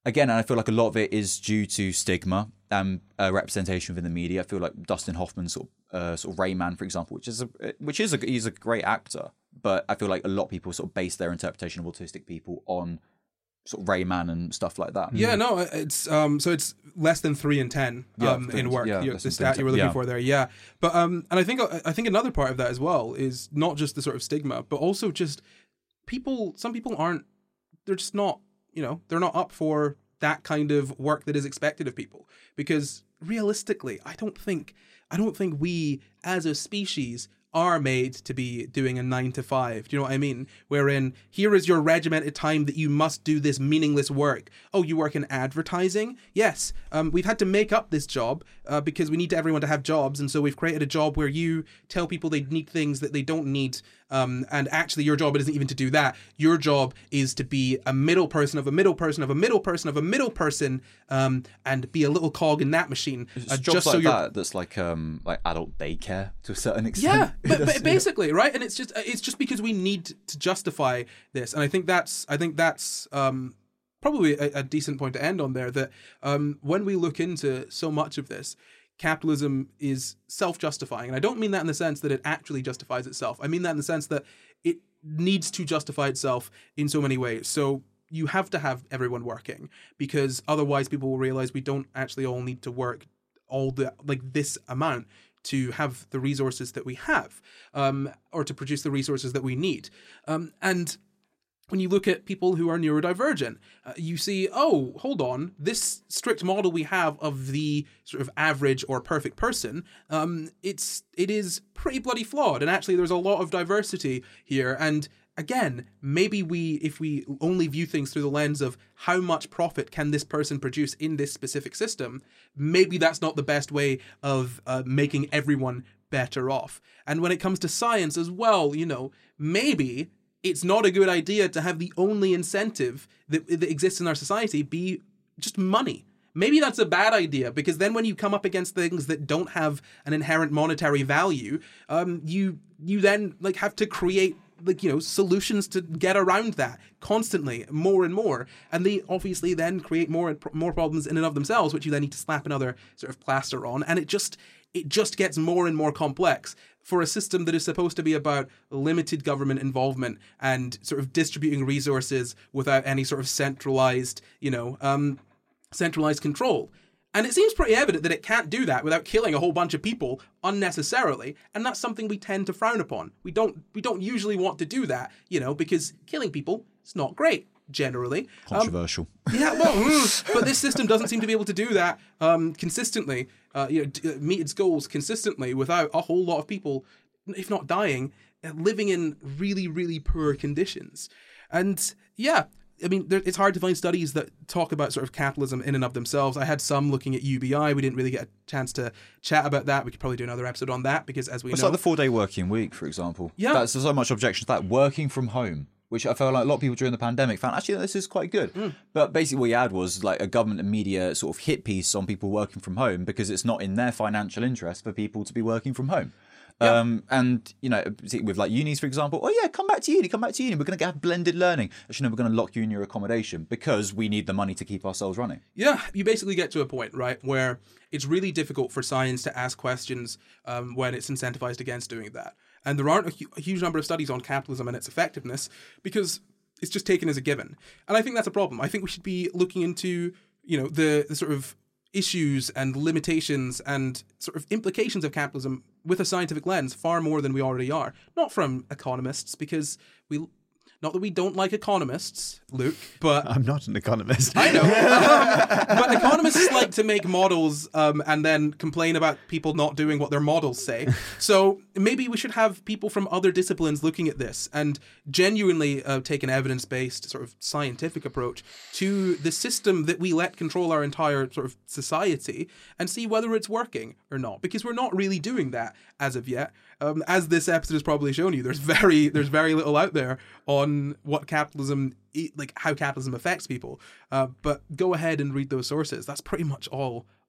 again, and I feel like a lot of it is due to stigma and uh, representation within the media. I feel like Dustin Hoffman, sort of, uh, sort of Rayman, for example, which is a which is a he's a great actor, but I feel like a lot of people sort of base their interpretation of autistic people on sort of Rayman and stuff like that. Yeah, no, it's um, so it's less than three in ten um, Yeah, in work. yeah, you, less the than stat three you were in ten. looking Yeah. for there, yeah. But um, and I think I think another part of that as well is not just the sort of stigma, but also just people. Some people aren't. They're just not. You know, they're not up for that kind of work that is expected of people, because realistically, I don't think I don't think we as a species are made to be doing a nine to five. Do you know what I mean? Wherein here is your regimented time that you must do this meaningless work. Oh, you work in advertising? Yes. Um, we've had to make up this job uh, because we need everyone to have jobs, and so we've created a job where you tell people they need things that they don't need. Um, and actually, your job isn't even to do that. Your job is to be a middle person of a middle person of a middle person of a middle person, um, and be a little cog in that machine. It's Uh, jobs just like so you're that that's like um like adult daycare to a certain extent. yeah, but, but basically, right? And it's just it's just because we need to justify this, and I think that's I think that's um, probably a, a decent point to end on there. That um, when we look into so much of this, capitalism is self-justifying, and I don't mean that in the sense that it actually justifies itself. I mean that in the sense that it needs to justify itself in so many ways. So you have to have everyone working, because otherwise people will realize we don't actually all need to work all the like this amount to have the resources that we have, um, or to produce the resources that we need. Um, and when you look at people who are neurodivergent, uh, you see, oh, hold on, this strict model we have of the sort of average or perfect person, um, it's it is pretty bloody flawed. And actually, there's a lot of diversity here. And again, maybe we, if we only view things through the lens of how much profit can this person produce in this specific system, maybe that's not the best way of uh, making everyone better off. And when it comes to science as well, you know, maybe it's not a good idea to have the only incentive that, that exists in our society be just money. Maybe that's a bad idea, because then when you come up against things that don't have an inherent monetary value, um, you you then like have to create like, you know, solutions to get around that constantly, more and more. And they obviously then create more and more problems in and of themselves, which you then need to slap another sort of plaster on. And it just it just gets more and more complex for a system that is supposed to be about limited government involvement and sort of distributing resources without any sort of centralized, you know, um, centralized control. And it seems pretty evident that it can't do that without killing a whole bunch of people unnecessarily, and that's something we tend to frown upon. We don't we don't usually want to do that, you know, because killing people is not great generally. Controversial. Um, yeah, well, mm, but this system doesn't seem to be able to do that um, consistently, uh, you know, d- meet its goals consistently without a whole lot of people, if not dying, uh, living in really, really poor conditions. And yeah, I mean, there, it's hard to find studies that talk about sort of capitalism in and of themselves. I had some looking at U B I. We didn't really get a chance to chat about that. We could probably do another episode on that, because as we It's know... like the four-day working week, for example. Yeah. That's there's so much objection to that. Working from home, which I felt like a lot of people during the pandemic found, actually, this is quite good. Mm. But basically what you had was like a government and media sort of hit piece on people working from home, because it's not in their financial interest for people to be working from home. Yeah. Um, and, you know, with like unis, for example, oh yeah, come back to uni, come back to uni. We're going to have blended learning. Actually, no, we're going to lock you in your accommodation because we need the money to keep ourselves running. Yeah, you basically get to a point, right, where it's really difficult for science to ask questions um, when it's incentivized against doing that. And there aren't a, hu- a huge number of studies on capitalism and its effectiveness, because it's just taken as a given. And I think that's a problem. I think we should be looking into, you know, the, the sort of issues and limitations and sort of implications of capitalism with a scientific lens far more than we already are. Not from economists, because we... Not that we don't like economists, Luke, but... I'm not an economist. I know. Um, but economists like to make models um, and then complain about people not doing what their models say. So maybe we should have people from other disciplines looking at this and genuinely uh, take an evidence-based sort of scientific approach to the system that we let control our entire sort of society, and see whether it's working or not. Because we're not really doing that as of yet. Um, as this episode has probably shown you, there's very there's very little out there on what capitalism, like how capitalism affects people. Uh, but go ahead and read those sources. That's pretty much all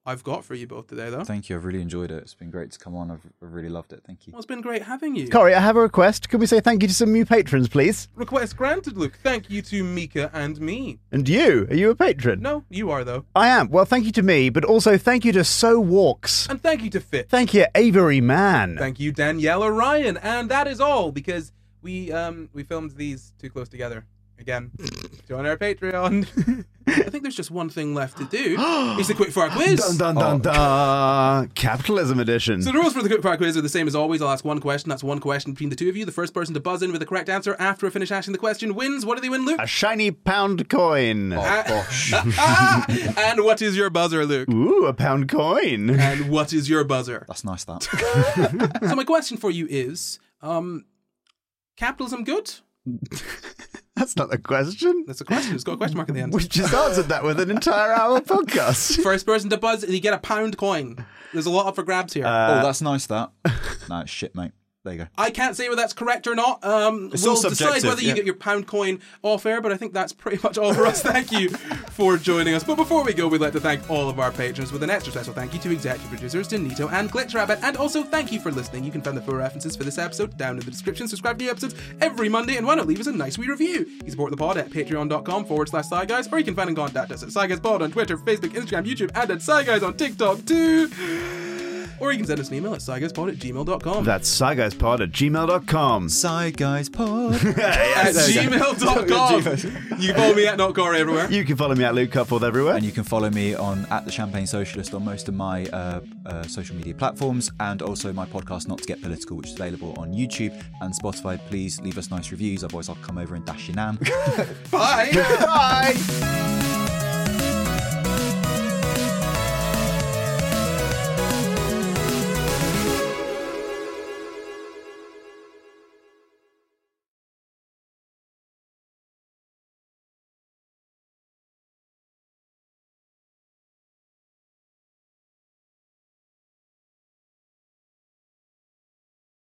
I've got for you both today, though. Thank you. I've really enjoyed it. It's been great to come on. I've, I've really loved it. Thank you. Well, it's been great having you. Corey, I have a request. Could we say thank you to some new patrons, please? Request granted, Luke. Thank you to Mika and me. And you? Are you a patron? No, you are, though. I am. Well, thank you to me, but also thank you to So Walks. And thank you to Fit. Thank you, Avery Man. Thank you, Danielle Orion. And that is all, because we um we filmed these too close together. Again, join our Patreon. I think there's just one thing left to do. It's the quickfire quiz. Dun dun dun dun. Capitalism edition. So the rules for the quickfire quiz are the same as always. I'll ask one question. That's one question between the two of you. The first person to buzz in with the correct answer after I finish asking the question wins. What do they win, Luke? A shiny pound coin. Oh, gosh. And what is your buzzer, Luke? Ooh, a pound coin. And what is your buzzer? That's nice, that. So my question for you is, um, capitalism good? That's not the question. That's a question. It's got a question mark at the end. We just answered that with an entire hour podcast. First person to buzz, you get a pound coin. There's a lot up for grabs here. oh, that's nice, that. No, it's shit, mate. There you go. I can't say whether that's correct or not. Um, It's we'll all decide subjective, whether you yeah. get your pound coin off air, but I think that's pretty much all for us. Thank you for joining us. But before we go, we'd like to thank all of our patrons with an extra special thank you to executive producers Denito and Glitchrabbit, and also thank you for listening. You can find the full references for this episode down in the description. Subscribe to new episodes every Monday, and why not leave us a nice wee review? You can support the pod at patreon.com forward slash SciGuys, or you can find and contact us at SciGuysPod on Twitter, Facebook, Instagram, YouTube, and at SciGuys on TikTok too. Or you can send us an email at SciGuysPod at gmail dot com. That's SciGuysPod at gmail dot com. Sci Guys Pod. At gmail dot com. You can follow me at NotCorey everywhere. You can follow me at Luke Cupforth everywhere. And you can follow me on at the Champagne Socialist on most of my uh, uh, social media platforms, and also my podcast Not to Get Political, which is available on YouTube and Spotify. Please leave us nice reviews, otherwise I'll come over and dash your nan. Bye. Bye.